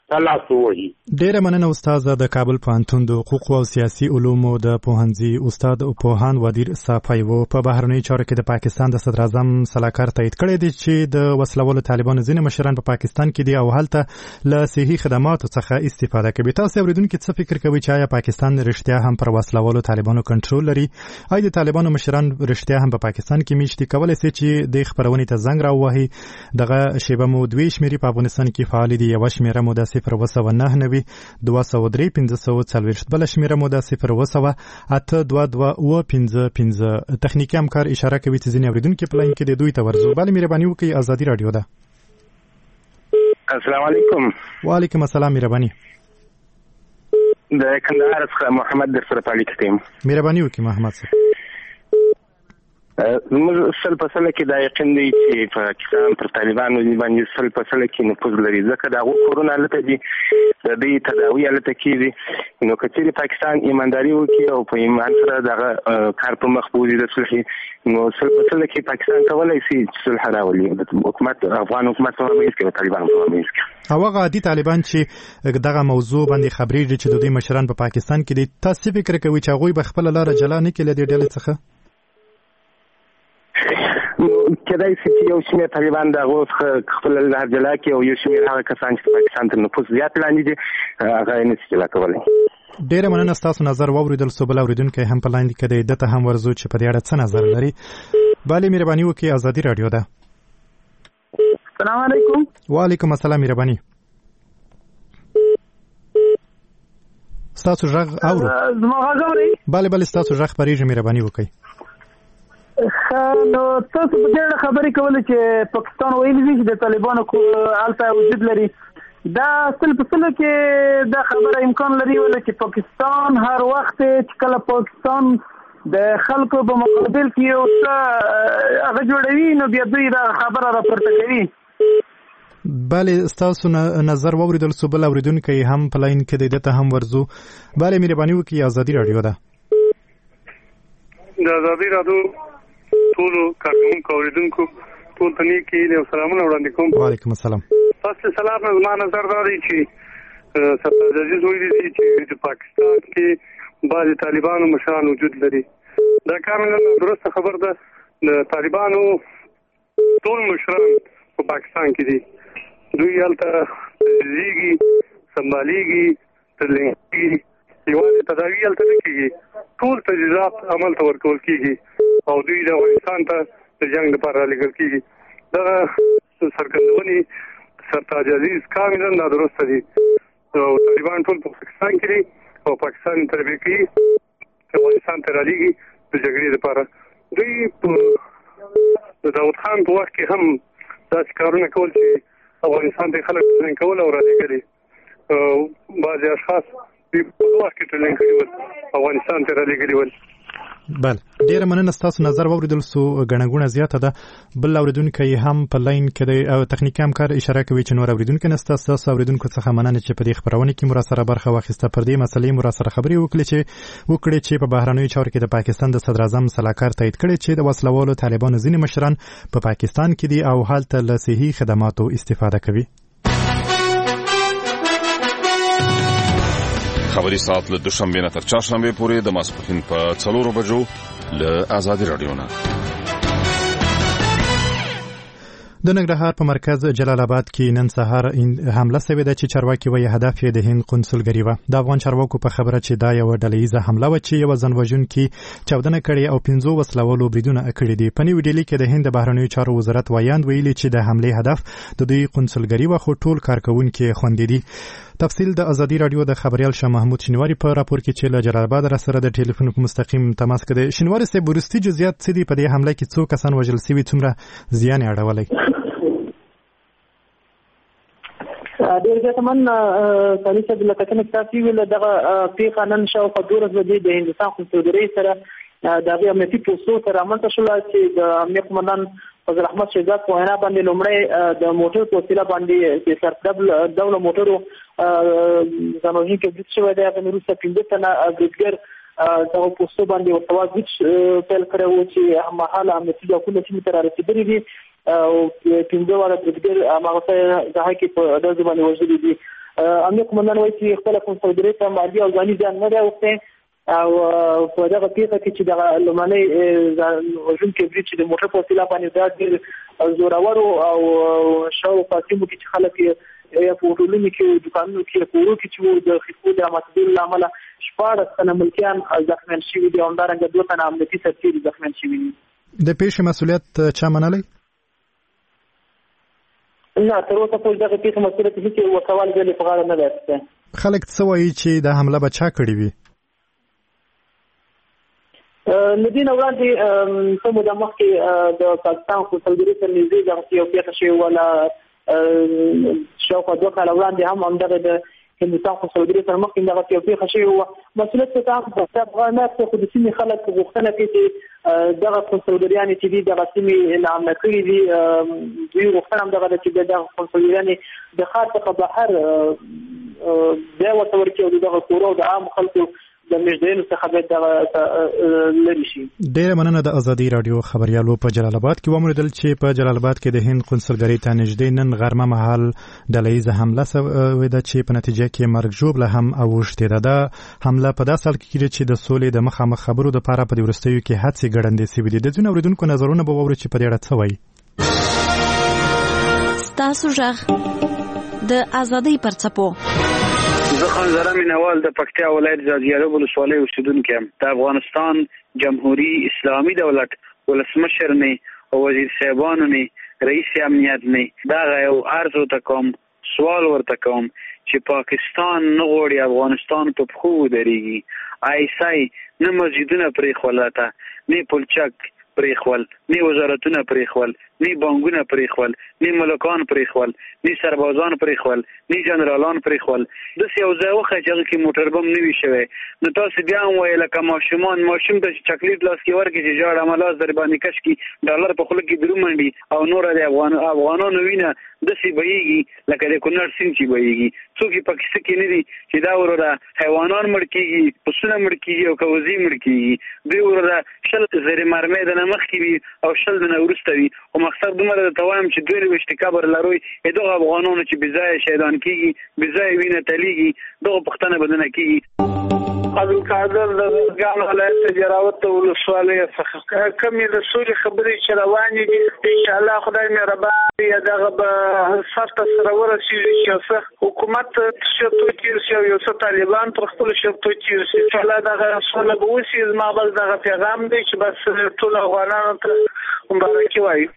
لاس ووهي. ډیره مننه استاد. د کابل پوهنتون د حقوق او سیاسي علومو د پوهنځي استاد او پوهان ودیر صافی وو په بهرنیو چارو کې د پاکستان د صدر اعظم سلاکار تایید کړی دی چې د وسلوالو طالبانو ځینې مشران په پاکستان کې دي او هلته له صحي خدماتو څخه استفاده کوي. تاسو اوریدونکو څه فکر کوئ چې آیا پاکستان رښتیا هم پر وسلوالو طالبانو کنټرول لري؟ آیا د طالبانو مشران رښتیا هم په پاکستان کې میشتي کولای شي چې د خبرونې ته زنګ راوهي؟ دغه شیبه مو دوی شمیرې په افغانستان کې فعال دي. یو شمیره مو د صفر وسو نه نوي دوه سوه درې پنځه سوه څلوېښت، بله شمیره مو د صفر وسوه اته دوه دوه اوه پنځه پنځه. تخنیکي همکار اشاره کوي چې ځینې اورېدونکي په لاین کې د دوی ته ورځو. بله مهرباني وکړئ، ازادي راډیو ده. السلام علیکم. وعلیکم السلام. مهرباني د کندهار څخه محمد در سره تعلیق کوم. مهرباني وکړئ محمد صاحب. موږ سل په سل کې دا یقین دی چې پاکستان پر طالبانو باندې سل په سل کې نفوذ لري، ځکه دا هغه کورونه هلته دي، د دې تداوی هلته کېږي. نو که چېرې پاکستان ایمانداري وکړي او په ایمان سره دغه کار په مخ بوځي د صلحې، نو سل په سل کې پاکستان کولی شي چې صلح راولي. حکومت افغان حکومت په مابینځ کې او طالبان په مابینځ کې. او هغه عادي طالبان چې دغه موضوع باندې خبرېږي چې د دوی مشران په پاکستان کې دي، تاسو فکر کوئ چې هغوی به خپله لاره جلا نه کړي له دې ډلې څخه؟ کېدای شي چې یو شمېر طالبان د هغو څخه خپله لار جلا کړي او یو شمېر هغه کسان چې پاکستان تر نفوذ زیات لاندې دي هغه یې نشي جلا کولی. ډېره مننه. ستاسو نظر واورېدل سو. بل اورېدونکی هم په لاین کې دی، ده ته هم ورځو چې په دې اړه څه نظر لري. بلې مهرباني وکړئ، ازادي راډیو ده. السلام علیکم. وعلیکم السلام. مهرباني ستاسو غږ اورو. زما غږ اورئ؟ بله بله ستاسو غږ خپرېږي. مهرباني وکړئ. نو تاسو په دې اړه خبرې کولې چې پاکستان ویلي دي چې د طالبانو هلته وجود لري. دا سل په سلو کې دا خبره امکان لري ولې چې پاکستان هر وخت چې کله پاکستان د خلکو په مقابل کې یو څه هغه جوړوي نو بیا دوی دا خبره راپورته کوي. بله ستاسو نظر واورېدل سو. بل اورېدونکی هم په لاین کې دی، ده ته هم ورځو. بله مهرباني وکړئ، ازادي راډیو ده. د ازادي راډیو ټولو کارکوونکو اوریدونکو ټول ته نیک هیلې او سلامونه وړاندې کوم. وعلیکم السلام. تاسو ته سلام. زما نظر دا دی چې سردار عزیز ویلي دي چې د پاکستان کې بعضې طالبانو مشران وجود لري. دا کاملا درسته خبر ده. د طالبانو ټول مشران په پاکستان کې دي. دوی هلته تجهیزېږي، سنبالیږي، ترلینګېږي. یوازې تداوي هلته نه کېږي، ټول تجهیزات عمل ته ورکول کېږي او دوی د افغانستان ته د جنګ لپاره رالېږل کېږي. دغه څرګندونې سرتاج عزیز کاملا نادرسته دي. او طالبان ټول په پاکستان کې دي او پاکستان تربیه کوي، افغانستان ته رالېږي د جګړې لپاره. دوی د داود خان په وخت کې هم داسې کارونه کول چې افغانستان ته خلک ټرېننګ کول او رالېږلي. بعضې اشخاص دوی په وخت کې ټرېننګ کړي ول، افغانستان ته رالېږلي ول. بل ډیره مننه. ستاسو نظر واورېدل سو. ګڼه زیاته ده. بل اورېدونکی هم په لاین کې دی او تخنیکي همکار اشاره کوي چې نور اورېدونکي نشته. ستاسو اورېدونکو څخه مننه چې په دې خپرونه کې مو راسره برخه واخیسته. پر دې مسلې مو راسره خبرې وکړې چې وکړې چې په بهرنیو چارو کې د پاکستان د صدر اعظم سلاکار تایید کړی چې د وسلوالو طالبانو ځینې مشران په پا پاکستان کې دي او هلته له صحي خدماتو استفاده کوي. خبري ساعت له دوشنبه نه تر چهارشنبه پورې د ماسپښین په څلورو بجو له آزادي راډیو نه. د ننګرهار په مرکز جلال آباد کې نن سهار حمله شوې ده چې چارواکي وایي هدف یې د هند قونسلګري وه. د افغان چارواکو په خبره چې دا یوه ډلهییزه حمله وه چې یوه ځانوژونکي چاودنه کړې او پنځو وسلوالو بریدونه کړي دي. په نیو ډیلي کې د هند د بهرنیو چارو وزارت وایاند ویلي چې د حملې هدف د دوی قونسلګري وه، خو ټول کارکوونکي خوندي دي. تفصیل د ازادي راډیو د خبريال شاه محمود شینواری په راپور کې چې له جلال آباد سره د ټلیفون په مستقیم تماس کې دی. شینواری صاحب، ورستي جزئیات څه دي؟ په دې حمله کې څو کسان وژل شوي، څومره زیان یې اړولی؟ ډېر زیاتمن سالي صاحب، لکه څنګه تاسو ویل دغه پیښه نن شاوخوا دولس بجې د هندوستان قونسلګرۍ سره د هغې امنیتي پوستو سره رامنځته شوله چې د امنیه قمندان فضل احمد شهزاد په وینا باندې لومړی د موټر په وسیله باندې چې سرډبل ډوله موټرو ځانوژونکي برید شوی دی. هغې نه وروسته پنځه تنه بریدګر دغه پوستو باندې ورته وازګیچ پیل کړی و چې هممهاله امنیتي ځواکونه سیمې ته رارسېدلي دي او پنځه واړه بریدګر هماغه ځای کې په ډزو باندې وژلي دي. امنیه قومندان وایي چې خپل کنسولګری ته مالی او ځاني ځان نه دی اوسه او په دغه پیښه کې چې دغه لمنۍ وژونکي برید چې د موټر په وسیله باندې دا ډېر زورور او شاوخوا سیمو کې چې خلک یا په هوټلونو کې دوکانونو کې کورو کې چې د خفو د راماتېدلو له امله شپاړس تنه ملکیان زخمیان شوي دي او همدارنګه دوه تنه امنیتي سرتېري زخمیان شوي دي. د پیښې مسؤلیت چا منلی؟ نه تر اوسه پورې دغه پیښې مسؤلیت هېڅ وکوال ځلې په غاړه نه دی اخیستی. خلک څه وایي چې دا حمله به چا کړې وي؟ له دې نه وړاندې څه موده مخکې د پاکستان کنسولګرۍ ته نږدې دغسې یو پیښه شوې وه شاوخوا دوه کاله وړاندې هم همدغه د هندوستان کنسولګرۍ سره مخکې دغسې یو پیښه شوې وه. مسؤلیت څه ته په غاړه نه اخیستی خو د سیمې خلک غوښتنه کوي چې دغه کنسولګریانې چې دي دغه سیمې ناامنه کړي دي دوی غوښتنه همدغه ده چې دغه کنسولګریانې د ښار څخه بهر ځای ورته ورکړي او د دغه کورو د عامو خلکو د مجدینو څخه باید دغه لرې شي. ډېره مننه. د ازادي راډیو خبریالو په جلال آباد کې وموندل چې په جلال آباد کې د هند کنسولګرۍ ته نږدې نن غرمه مهال ډله ییزه حمله شوې ده چې په نتیجه کې مرګ ژوبله هم اوښتې ده. دا حمله په داسې حال کې کېږي چې د سولې د مخامخ خبرو دپاره په دې وروستیو کې هڅې ګړندې شوي دي. د ځینو اورېدونکو نظرونه به واورو چې په دې اړه څه وایي. ستاسو غږ د ازادۍ پر څپو. زه خان زره مینوال د پکتیا ولایت ځاځیارو ولسوالۍ اوسیدونکی یم. د افغانستان جمهوری اسلامي دولت ولسمشر نه او وزیر صاحبانو نه رئیس امنیت نه دا یو عرض ورته کوم سوال ورته کوم چې پاکستان نه غواړي افغانستان په پښو ودرېږي. ایسای نه مسجدونه پرېښولاته نه پلچک پرېښول نه وزارتونه پرېښول نه بانکونه پرېښول نه ملکان پرېښول نه سربازان پرېښول نه جنرالان پرېښول. داسې یو ځای وښیه چې هغه کې موټر بم نه وي شوی نو تاسو بیا هم وایئ لکه ماشومان ماشوم ته چې چاکلیټ لاس کې ورکړي چې ژاړه همه لاس در باندې کش کړي ډالر په خوله کې درومنډي او نوره د افغان افغانانو وینه داسې بهیږي لکه د کونړ سیند چې بهیږي. څوک یې په کیسه کې نه دي چې دا وروره حیوانان مړ کېږي پسونه مړ کېږي او کوزې مړ کېږي. دوی وروره شل زرې مرمۍ د نه مخکې وي او شل د نه وروسته وي. خو مقصد دومره درته وایم چې دوی لویشتې قبر لروي دغه افغانانو چې بېځایه شهیدان کېږي بېځایه وینه تلیږي دغه پوښتنه به نه کېږي. عبدالقادر د ارزګان ولایت د جراوت ولسوالۍ څخه کومې د سولې خبرې چې روانې دي انشاءالله خدای مهربان دی دغه به سر ته سره ورسېږي چې څه حکومت شرطو تېر شي او یو څه طالبان پر خپلو شرطو تېر شي انشاءالله دغه سوله به وشي. زما بس دغه پیغام دی چې بس ټولو افغانانو ته مبارکي وایو.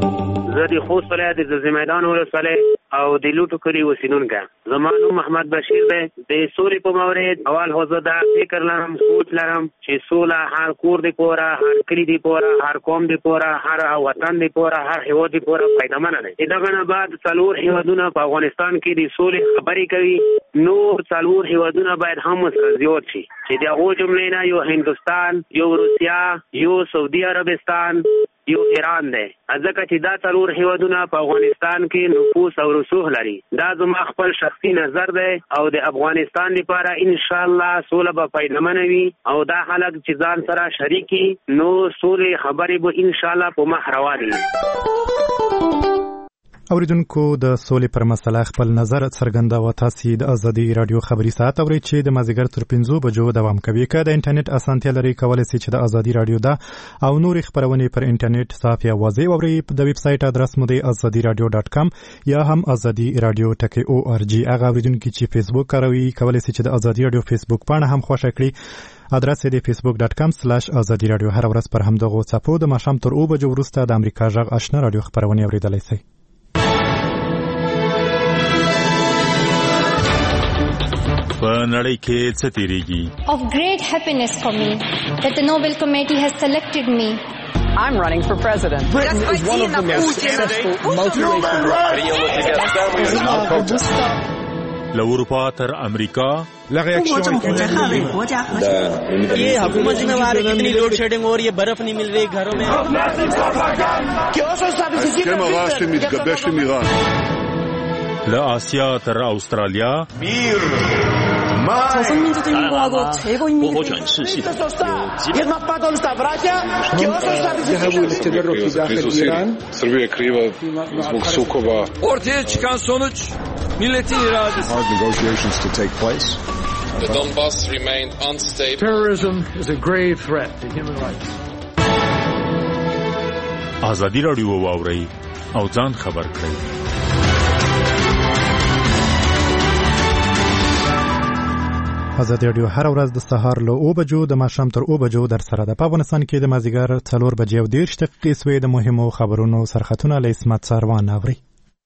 زه د خوست ولایت د زمیدان ولسوالۍ او د لوټو کلي اوسیدونکی یم. زما نوم محمد بشیر دی. د سولې په مورد اول خو زه دا فکر لرم سوچ لرم چې سوله هر کور دی پوره هر کلي دی پوره هر قوم دی پوره هر وطن دی پوره هر هیواد دی پوره فایدهمنه دی. دغه نه بعد څلور هیوادونه په افغانستان کې د سولې خبرې کوي. نور څلور هیوادونه باید هم سره زیات شي چې د هغو جملې نه یو هندوستان یو روسیه یو سعودي عربستان یو ایران دی. ځکه چې دا څلور هیوادونه په افغانستان کې نفوس او رسوخ لري. دا زما خپل شخصي نظر دی او د افغانستان لپاره ان شاء الله سوله به پیدامنه وي او دا خلک چې ځان سره شریکي نو سولې خبرې به ان شاء الله په مخ روانې. اوریدونکو د سولې پر مسله خپل نظر څرګنداوه. تاسو د ازادي رادیو خبري ساعت اورئ چې د مازیګر تر پنځو بجو دوام کوي. که د انټرنیټ اسانتیا لري کولای شئ چې د ازادي رادیو دا او نور خبرونه پر انټرنیټ صفحه واضح اورئ. د ویب سټ ادرس مو د azadi radio dot com یا هم azadi radio dot org. هغه اوریدونکو چې فیسبوک کاروي کولای شي چې د ازادي رادیو فیسبوک پاڼه هم خوښ کړئ. ادرس دی facebook dot com slash azadi radio. هر ورځ پر همدغه صفحو د ماښام تر اوه بجو وروسته د امریکا غږ آشنا رادیو خبرونه اوریدلای شئ. په نړۍ کې څه تیریږي؟ Of great happiness for me that the Nobel Committee has selected me. I'm running for president. Britain is one of the most successful multiracial countries. له اروپا تر امریکا لا reaction ये हुकूमत जिम्मेवार है कितनी load shedding हो रही है बर्फ नहीं मिल रही घरों में הסכם הרעש שמתגבש עם איראן لآسیا تر استرالیا 조선민주주의인공화국 최고인민이 Srbija je kriva zbog sukoba. Ortaya çıkan sonuç Hard negotiations to take place. The Donbass remained unstable. Terrorism is a grave threat to human rights. ازادي راډیو واورئ او ځان خبر کړئ. ازادي راډیو هر ورځ د سهار له اوه بجو د ماښام تر اوه بجو در سره ده. په افغانستان کې د مازدیګر څلور بجې او دېرش دقیقې سوې. د مهمو خبرونو سرخطونه له عصمت ساروان اوري.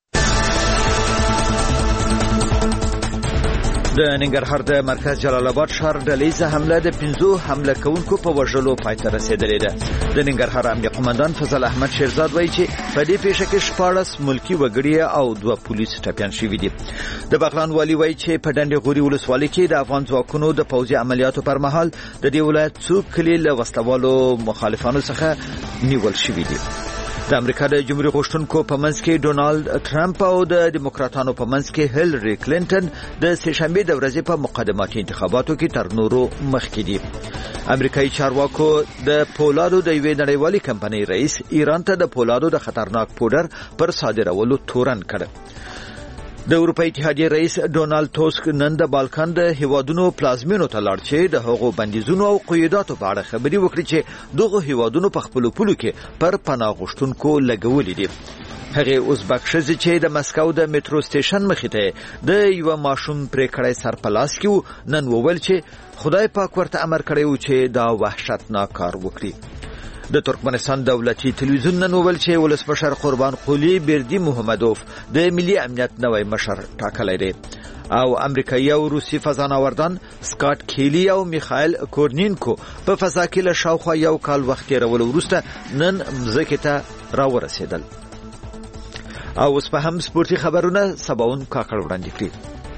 د ننګرهار د مرکز جلال آباد ښار ډلهیزه حمله د پنځو حمله کوونکو په وژلو پای ته رسېدلې ده. د ننګرهار امنیه قمندان فضل احمد شیرزاد وایي چې په دې پیښه کې شپاړس ملکي وګړي او دوه پولیس ټپیان شوي دي. د بغلان والي وایي چې په ډنډې غوري ولسوالۍ کې د افغان ځواکونو د پوځي عملیاتو پر مهال د دې ولایت څو کلي له وسلوالو مخالفانو څخه نیول شوي دي. د امریکا د جمهوریت غوښتونکو په منځ کې ډونالد ټرمپ او د دیموکراتانو په منځ کې هیلری کلینټن د سه شنبې د ورځې په مقدماتي انتخاباتو کې تر نورو مخکې دي. امریکایي چارواکو د پولادو د یوې نړیوالې کمپنۍ رئیس ایران ته د پولادو د خطرناک پودر پر صادرولو تورن کړ. د اروپا اتحادیې رئیس ډونالد توسک نن د بالکان د هیوادونو پلازمینو ته لاړ چې د هغو بندیزونو او قیوداتو په اړه خبرې وکړي چې دغه هیوادونو په خپلو پولو کې پر پناه غوښتونکو لګولي دي. هغه ازبک ښځې چې د مسکو د میټرو سټیشن مخې ته د یوه ماشوم پرې کړی سر په لاس کې نن وویل چې خدای پاک ورته امر کړی و چې دا وحشتناک کار وکړي. د ترکمنستان دولتي تلویزیون نن وویل چې ولسمشر قربان قلی بردی محمدوف د ملي امنیت نوی مشر ټاکلی دی. او امریکایي او روسي فضانوردان سکاټ کیلی او میخائیل کورنینکو په فضا کې له شاوخوا یو کال وخت تېرولو وروسته نن مځکې ته راورسېدل. او اوس په هم سپورتي خبرونه سباون کاکړ وړاندې کړي.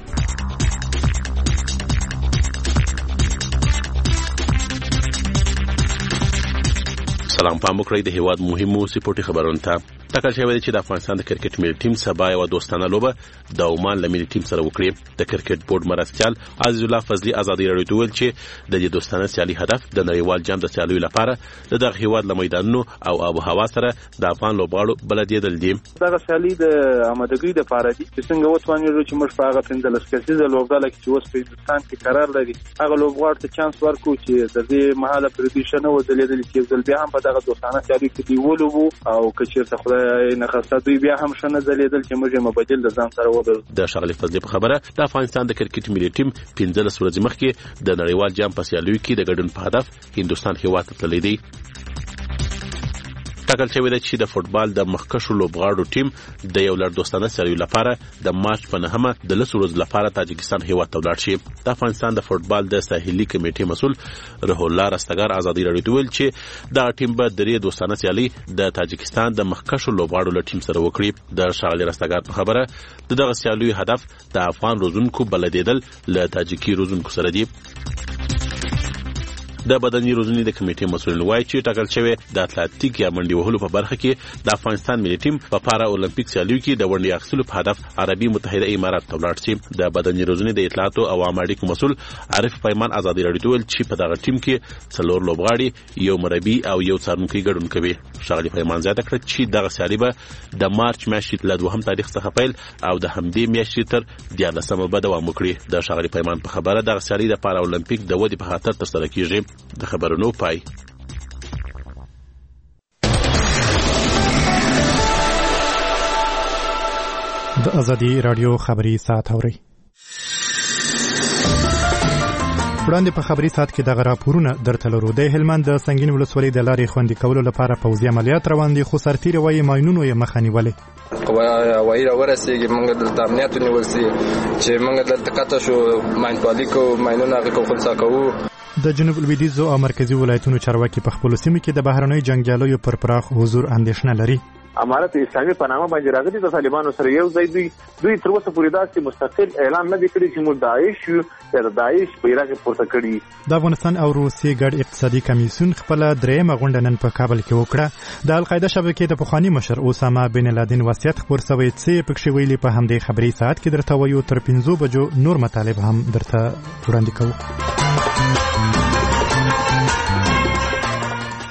سلام پام وکړئ د هیواد مهمو سپورتي خبرونو ته. ټاکل شوی دی چې د افغانستان د کرکټ ملي ټیم سبا یوه دوستانه لوبه د عمان له ملي ټیم سره وکړي. د کرکټ بورډ مرستیال عزیز الله فضلي ازادي راډیو ته وویل چې د دې دوستانه سیالي هدف د نړیوال جام د سیالیو لپاره د دغه هیواد له میدانونو او آب و هوا سره د افغان لوبغاړو بلدېدل دي. دغه سیالي د آمادګۍ دپاره دي چې څنګه وتوانېږو چې موږ په هغه پنځلس کسیزه لوبډله کې چې اوس په هندوستان کې قرار لري هغه لوبغاړو ته چانس ورکړو چې د دې مهاله پرې دوی ښه نه وځلېدلي چې یو ځل بیا هم په دغه دوستانه سیالي کې دوی ولوبو او که چېرته خدای نخواسته دوی بیا هم ښه نه ځلېدل چې موږ یې مبدل د ځان سره وبلو. د ښاغلي فضلي په خبره د افغانستان د کرکټ ملي ټیم پنځلس ورځې مخکې د نړیوال جام په سیالیو کې د ګډون په هدف هندوستان هېواد ته تللی دی. ټاکل شوی دی چې د فوټبال د مخکښو لوبغاړو ټیم د یو لړ دوستانه سیالیو لپاره د مارچ په نهمه د لسو ورځو لپاره تاجکستان هېواد ته ولاړ شي. د افغانستان د فوټبال د ساحلي کمیټې مسؤل روح الله رستګار ازادي راډیو ته ویل چې دغه ټیم به درې دوستانه سیالۍ د تاجکستان د مخکښو لوبغاړو له ټیم سره وکړي. د ښاغلي رستګار په خبره د دغه سیالیو هدف د افغان روزونکو بلدېدل له تاجکي روزونکو سره دی. د بدني روزنې د کمیټې مسؤلین وایي چې ټاکل شوی د اتلانتیک یا منډې وهلو په برخه کې د افغانستان ملي ټیم په پارا اولمپیک سیالیو کې د ونډې اخیستلو په هدف عربي متحده امارات ته ولاړ شي. د بدني روزنې د اطلاعاتو او عامه اړیکو مسؤل عارف پیمان ازادي راډیو ته ویل چې په دغه ټیم کې څلور لوبغاړي یو مربي او یو څارونکی ګډون کوي. ښاغلي پیمان زیاته کړه چې دغه سیالي به د مارچ میاشتې له دوهم تاریخ څخه پیل او د همدې میاشتې تر دیارلسمه به دوام وکړي. د ښاغلي پیمان په خبره دغه سیالي د پارا اولمپیک د ودې په خاطر ترسره کیږي. د خبرونو پای. د ازادي راډیو خبري ساعت اوري. وړاندې په خبري ساعت کې دغه راپورونه درته لرو. د هلمند د سنگین ولسوالۍ د لارې خوندي کولو لپاره پوځي عملیات روان دي خو سرتیري وایي ماینونو یې مخه نیولې. وایي راورسېږي موږ دلته امنیت ونیول سي چې موږ دلته قطع شو ماین پالي کوو ماینونه هغې کوو خنثی کوو. د جنوب لویدیځو او مرکزي ولایتونو چارواکي په خپلو سیمو کې د بهرنیو جنګیالیو پر پراخ حضور اندېښنه لري. امارت اسلامي په نامه باندې راغلي د طالبانو سره یو ځای دوی دوی تر اوسه پورې داسې مستقل اعلان نه دی کړی چې موږ داعش یو یا د داعش بیرغ پورته کړي. د افغانستان او روسیې ګډ اقتصادي کمیسیون خپل درېیمه غونډه نن په کابل کې وکړه. د القاعده شبکې د پخواني مشر اسامه بن لادن وصیت خبر شوی چې پکې ویلي په همدې خبري ساعت کې درته وایو تر پنځو بجو نور مطالب هم درته وړاندې کوو.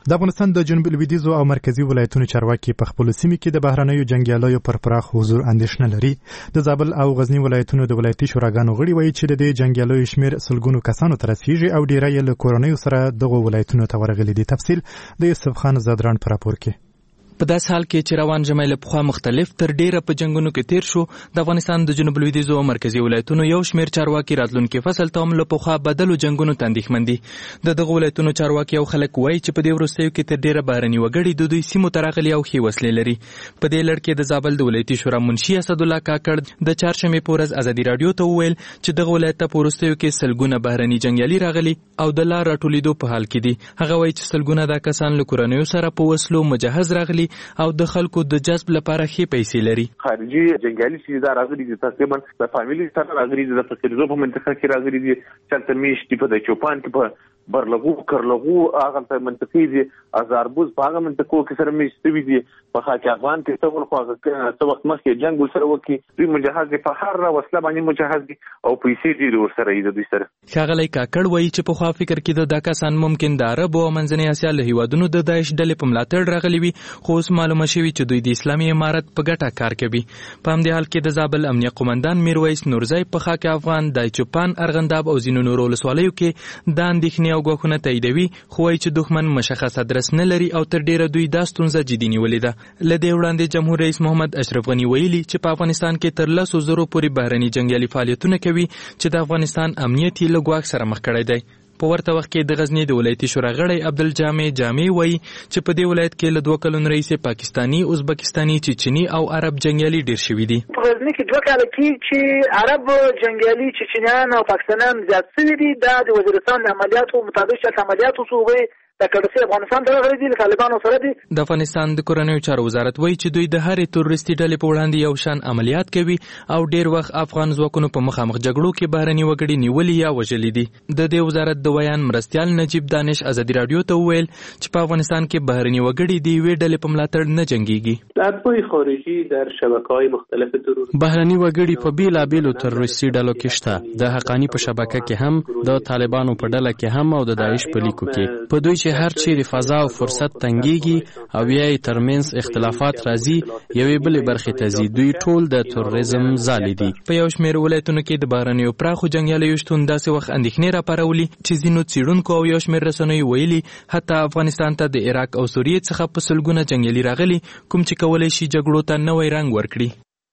د افغانستان د جنوب لویدیځو او مرکزی ولایتونو چارواکي په خپل سیمه کې د بهرنیو جنگیالیو پر پراخ حضور اندېښنه لري. د زابل او غزنی ولایتونو د ولایتي شوراګانو غړي وایي چې د دې جنگیالیو شمیر سلګونو کسانو ته رسیږي او ډیری یې له کورنیو سره دغه ولایتونو ته ورغلي دي. تفصیل د یوسف خان زادران پر راپور کې. په داس حال کې چې روان ژمی له پخوا مختلف تر ډیره په جنگونو کې تیر شو، د افغانستان د جنوب لویدیځو او مرکزی ولایتونو یو شمیر چارواکي راتلونکي فصل ته هم له پخوا بدلو جنگونو ته اندېښمن دي. د دغه ولایتونو چارواکي او خلک وایي چې په دې وروستیو کې تر ډیره بهرني وګړي د دوی سیمو ته راغلي او ښې وسلې لري. په دې لړ کې د زابل د ولایتي شورا منشي اسدالله کاکړ د چهارشنبې په ورځ ازادي راډیو ته وویل چې دغه ولایت ته په وروستیو کې سلګونه بهرني جنګیالي راغلي او د لار راټولېدو په حال کې دي. هغه وایي چې سلګونه دا کسان له کورنیو سره په وسلو مجهز راغلي او د خلکو د جذب لپاره ښې پیسې لري. خارجي جنګیالي چې دا راغلي دي تقریبا د فامیلی سره راغلي دي، د فسیلزو په منطقه کې راغلي دي، چلته میشتي په د چوپان کې په برلغو کرلغو هغه ته منطقې دي، ازاربوز په هغه منطقو کې سره میشتي دي، په خاک افغان کې څو خو څو وخت مخکې جنگ سره وکي دوی مجهز دي، په هر وسله باندې مجهز دي او پیسې دي ورسره دي دوی سره. ښاغلی کاکړ وایي چې په خوا فکر کې د کسان ممکن د عرب او منځنۍ اسیا له هیوادونو د داعش ډلې په ملاتړ راغلي وي، خو اوس معلومه شوي چې دوی د اسلامي امارت په ګټه کار کوي. په همدې حال کې د زابل امنیه قومندان میرویس نورزی په خاک افغان د چوپان ارغنداب او ځینو نورو ولسوالیو کې د اندېښنې او ګواښونه تاییدوي، خو وایي چې دښمن مشخص ادرس نه لري او تر ډیره دوی دا ستونزه جدي نیولې ده. له دې وړاندې جمهور رئیس محمد اشرف غني ویلي چې په افغانستان کې تر لسو زرو پورې بهرني جنګیالي فعالیتونه کوي چې د افغانستان امنیت یې له ګواښ سره مخ کړی دی. په ورته وخت کې د غزنی د ولایتي شورا غړی عبدالجامع جامع وایي چې په دې ولایت کې له دوه کلونو راهیسې پاکستاني، ازبکستاني، چچني او عرب جنګیالي ډېر شوي دي. په غزنی کې دوه کاله کې چې عرب جنګیالي، چچنیان او پاکستانیان زیات شوي دي. دا د وزیرستان د عملیاتو مطابق چې عملیاتو صوبې د کډسي افغانستان ته راغلي دي، له طالبانو سره دي. د افغانستان د کورنیو چارو وزارت وایي چې دوی د هرې تروریستي ډلې په وړاندې یو شان عملیات کوي او ډېر وخت افغان ځواکونو په مخامخ جګړو کې بهرني وګړي نیولي یا وژلي دي. د دې وزارت د بیان مرستیال نجیب دانش ازادي راډیو ته وویل چې په افغانستان کې بهرني وګړي د یوې ډلې په ملاتړ نه جنګیږي. اتباع خارجي در شبکه‌های مختلف ترور بهرني وګړي په بیلابیلو تروریستي ډلو کې شته، د حقانی په شبکه کې هم، د طالبانو په ډله کې هم او د داعش په لیکو کې. په دوی چې هر چیرې فضا او فرصت تنګيږي او یا یې ترمنځ اختلافات راځي، یوې بلې برخې ته ځي، دوی ټول د تروریزم ځالې دي. په یو شمېر ولایتونو کې د بهرنیو پراخو جنګیالیو شتون داسې وخت اندېښنې راپارولي چې ځینو څېړونکو او یو شمېر رسنیو ویلي حتی افغانستان ته د عراق او سوریې څخه په سلګونه جنګیالي راغلي، کوم چې کولی شي جګړو ته نوی رنګ ورکړي.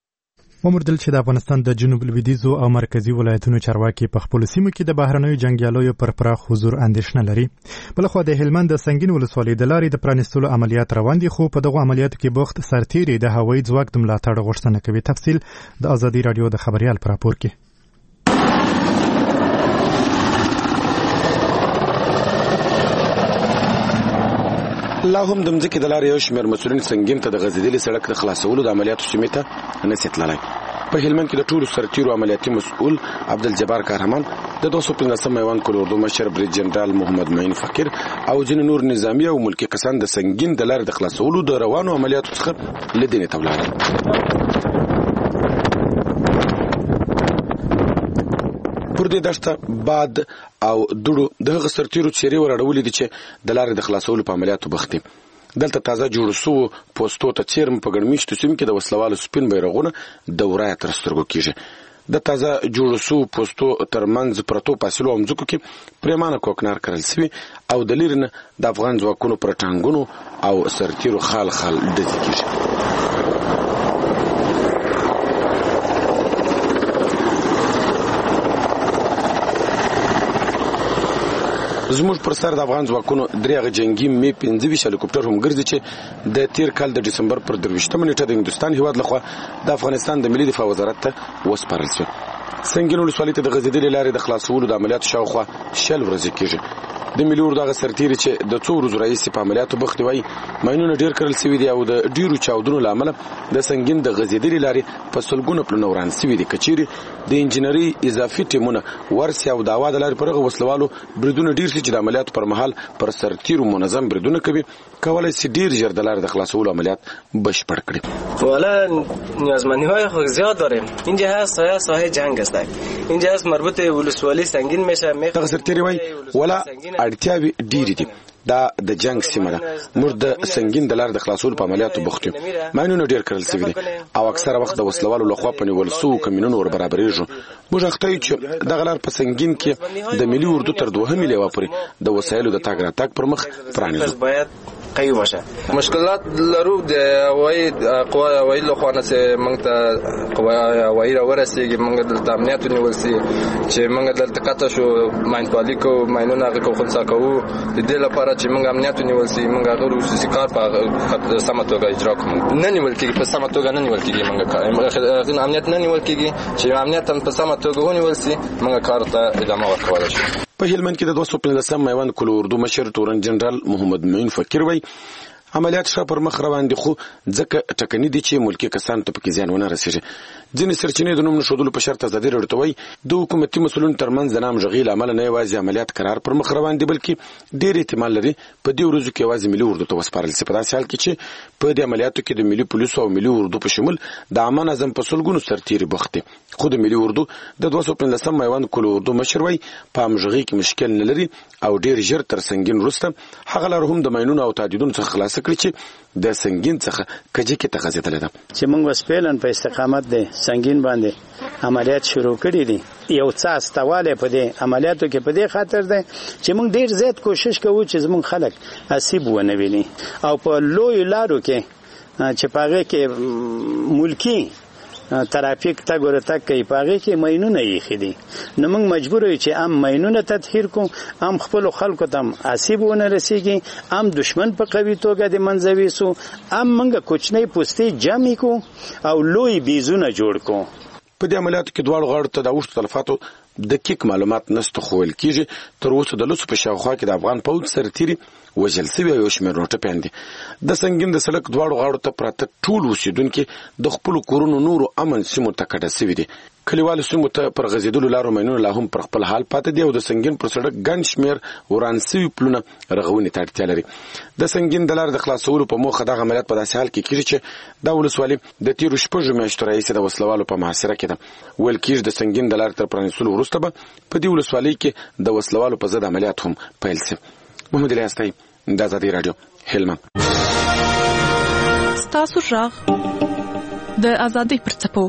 ومردل چې د افغانستان د جنوب لویدیځو او مرکزی ولایتونو چارواکي په خپل سیمو کې د بهرنیو جنگیالیو پر پراخ حضور اندېښنه لري. بلخوا د هلمند د سنگین ولسوالۍ د لارې د پرانیستلو عملیات روان دي، خو په دغه عملیاتو کې بوخت سرتیري د هوایي ځواک د ملاتړ غوښتنه کوي. تفصیل د ازادي راډیو د خبريال پر راپور کې. لا هم د مځکې د لارې یو شمېر مسؤلین سنګین ته د غځېدلي سړک د خلاصولو د عملیاتو سیمې ته نسي تللی. په هلمند کې د ټولو سرتیرو عملیاتي مسؤل عبدالجبار کارهمان، د دوه سوه پنځلسم میوند کل اردو مشر بریج جنرال محمد معین فقیر او ځینې نور نظامي او ملکي کسان د سنګین د لارې د خلاصولو د روانو عملیاتو څخه لیدنې ته ولاړل. پر دې دشته باد او دوړو د هغه سرتیرو چیرې ورړولې دي چې د لارې د خلاصولو په عملیاتو بخت دي. دلته تازه جوړ شو پوسټو ته چیرم په ګرمیشتو سیم کې د وسلوالو سپین بیرغونه د ورای تر سترګو کیږي. د تازه جوړ شو پوسټو ترمنځ پرتو فاصلو امځکو کې پریمانه کوکنار کړل سوي او د لیرنه د افغان ځواکونو پر ټانګونو او سرتیرو خال خال ډزې کیږي. زموږ پر سر د افغان ځواکونو درېغه جنگي می پنځه ویشت هلیکوپټر هم ګرځي چې د تیر کال د ډسمبر پر درویشتمه نیټه د هندوستان هیواد لخوا د افغانستان د ملي دفاع وزارت ته وسپارل شو. سنگین ولسوالۍ ته د غځېدلې لارې د خلاصولو د عملیاتو شاوخوا شل ورځې کېږي. د ملي اردو هغه سرتیري چې د څو ورځو راهیسې په عملیاتو بوخت وي، ماینونه ډېر کړل سوي دي او د ډېرو چاودنو له امله د سنگین د غځېدلې لارې په سلګونه پلونه وران سوي دي. که چیرې د انجینري اضافي ټیمونه ورسي او د هوا د لارې پر هغه وسلوالو بریدونه ډېر سي چې د عملیاتو پر مهال پر سرتیرو منظم بریدونه کوي، کولی سي ډېر ژر د لارې د خلاصولو عملیات بشپړ کړي. والا نیازمندی‌های خود زیاد داریم. اینجا هست سایه سایه جنگ است. اینجا هست مربوط ولسوالی سنگین میشه. دغه سرتیري وایي ولا اړتیاوې ډېرې دي. دا د جنگ سیمه ده. موږ د سنگین د لار د خلاصولو په عملیاتو بوخت یو. ماینونه ډیر کړل سوي دي او اکثره وخت د وسلوالو لخوا په نیول سو کمینونو ور برابرېږي. موږ اخته چې د غلار په سنگین کې د ملي اردو تر دوه ملي واپري د وسایلو د تاګ راتګ پر مخ پرانیزو. قوي باشه مشکلات لرو د وای قوا وای له خوانه سه موږ ته قوا وای را ورسېږي موږ د امنیت نیول سي چې موږ دلته قطع شو ماینپالي کو ماینونه کو خلصا کو د دې لپاره چې موږ امنیت نیول سي موږ غوړو چې کار په سمه توګه اجرا کوو. نه نیول کېږي په سمه توګه نه نیول کېږي موږ امنیت نه نیول کېږي چې امنیت په سمه توګه ونیول سي موږ کار ته ادامه ورکول شي. په هلمند کې د دوه سوه پنځلسم میوند کل اردو مشر تورن جنرال محمد معین فقیر وای عملیات ښه پر مخ روان دي خو ځکه ټکني دي چې ملکی کسان ته پکې زیان ونه رسېږي. ځینې سرچینې د نوم نښودلو په شرط ازادي راډیو ته وایي د حکومتي مسؤلینو ترمنځ د نام غږیل عمل نه یوازې عملیات قرار پر مخ روان دي بلکې ډېر احتمال لري په دې ورځو کې یوازې ملي اردو ته وسپارل شي. په داسې حال کې چې په دې عملیاتو کې د ملي پولیسو او ملي اردو په شمول د عامه نظم په سلګونو سرتیري بوخت دي. خو د ملي اردو د دوه سوه پنځلسم میوند کل اردو مشر وایي په همغږۍ کې مشکل نه لري او ډېر ژر تر سنګین وروسته هغه لار هم د ماینونو او تعدیدونو څخه خلاصه کړي چې د سنگین څخه کجې کې تغذیدل ده چې موږ وسپیلن په استقامت دي سنگین باندې عملیات شروع کړي دي. یو څه استواله په دې عملیاتو کې په دې خاطر ده چې موږ ډیر زیات کوشش کوو چې زموږ خلک اسیب ونه ویني او په لوی لارو کې چې پاغه کې ملکی ترافیک تا ګوره تک کوي پاغه کې ماینونه یې خېدي. نو موږ مجبور یو چې ام ماینونه تطهیر کوو ام خپل خلکو ته اسیب ونه رسیږي ام دشمن په قوي توګه د منځوي سو ام موږ کوچنی پوستې جمع کو او لوی بیزونه جوړ کو. په دې عملیاتو کې دواړو غاړو ته د اوښتو تلفاتو دقیق معلومات نشته خو ویل کېږي تر اوسه د لسو په شاوخوا کې د افغان پوځ سرتیري وژل سوي یو شمېر روټپیان دي. د سنگین د سړک دواړو غاړو ته پراته ټول اوسېدونکي د خپلو کورونو نورو امن سیمو ته کډه سوي دي. کلیوالو سیمو ته پر غځېدلو لارو ماینونه لا هم پر خپل حال پاتې دي او د سنگین پر سړک ګڼ شمېر وران سوي پلونه رغونې ته اړتیا لري. د سنگین د لارې د خلاصولو په موخه دغه عملیات په داسې حال کې کېږي چې دا ولسوالي د تېرو شپږو میاشتو راهیسې د وسلوالو په محاصره کې ده. ویل کېږي د سنگین د لارې تر پرانیستلو وروسته به په دې ولسوالۍ کې د وسلوالو په ضد عملیات هم پیل شي. محمد الیاس تایب د ازادي راډیو هلمند. ستاسو غږ د ازادۍ پر څپو.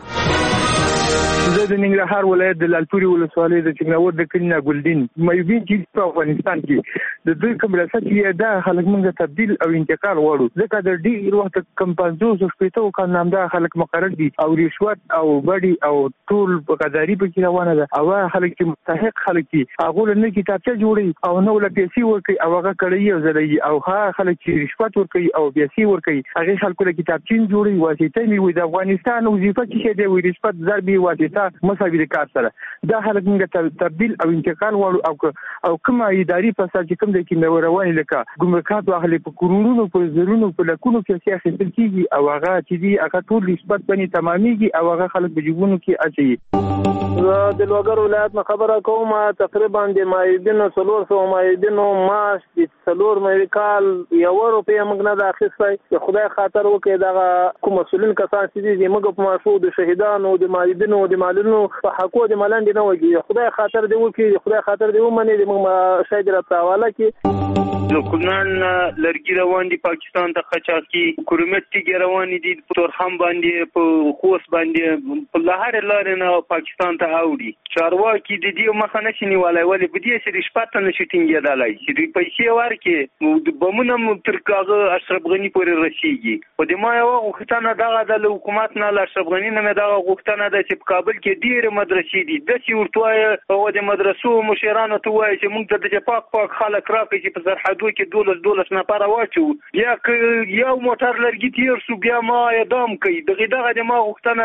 زه د ننګرهار ولایت د لالپورې ولسوالۍ د چنګاور د کلي ناګلدین مېوین چې په افغانستان کې د دوی کوم رسټ یې دا خلک موږ تبدیل او انتقال وړو ځکه د ډېر وخت کم پنځوس شپېته کال نامدا خلک مقرر دي او رشوت او بډي او ټول غداري په کې روانه ده او خلک چې مستحق خلک دي هغه نه کتابچه جوړي او نو له پیسې ورکي او هغه کړی او زړی او هغه خلک چې رشوت ورکي او پیسې ورکي هغه خلکو له کتابچین جوړي واسطه نیوي د افغانستان وظیفه کې دی وي رشوت ضربي واسطه مساوي د کار سره دا خلک موږ تبدیل او انتقال وړو او او کومه اداري فساد چې کوم د کې رواني لکه ګمرکات واخلي په کورونو په زرونو په لکونو کې اخیستل کیږي او هغه چې دی هغه ټول نسبت باندې تمامېږي او هغه خلک په جیبونو کې اچي. د لوګر ولایت نه خبره کوم تقریبا د مایدینو څلور سوه مایدینو ماش د څلور مې کال یو روپۍ موږ نه د اخیستی خدای خاطر وکړي دغه کوم مسؤلین کسان چې دي موږ په ماشو د شهیدانو د مایدینو د مالونو په حقوق د ملنډ نه وږي خدای خاطر دی وکړي خدای خاطر دی ومني د موږ شهید را حواله کې. لوکلان لرګي روان دي پاکستان ته خچاس کی حکومت کې روان دي په تورخم باندې په خوست باندې په لهر لارې نه پاکستان ته اوړي چارواکي د دې مخه نشي نیولای ولې په دې سره شپه ته نشي ټینګېدلای چې پیسې ورکې بمونه تر کاغه اشرف غنی پورې رسیږي په دې ما یو غوښتنه دغه د حکومت نه اشرف غنی نه دغه غوښتنه ده چې په کابل کې ډېر مدرسې دي د سی ورته او د مدرسو مشرانو ته وایي چې موږ د پاک پاک خلک راکې چې په سرحدو کې دولس دولس نفر واچو یا یو موټر لرګي تیر سو بیا ما اعدام کوي دغه دغه د ما غوښتنه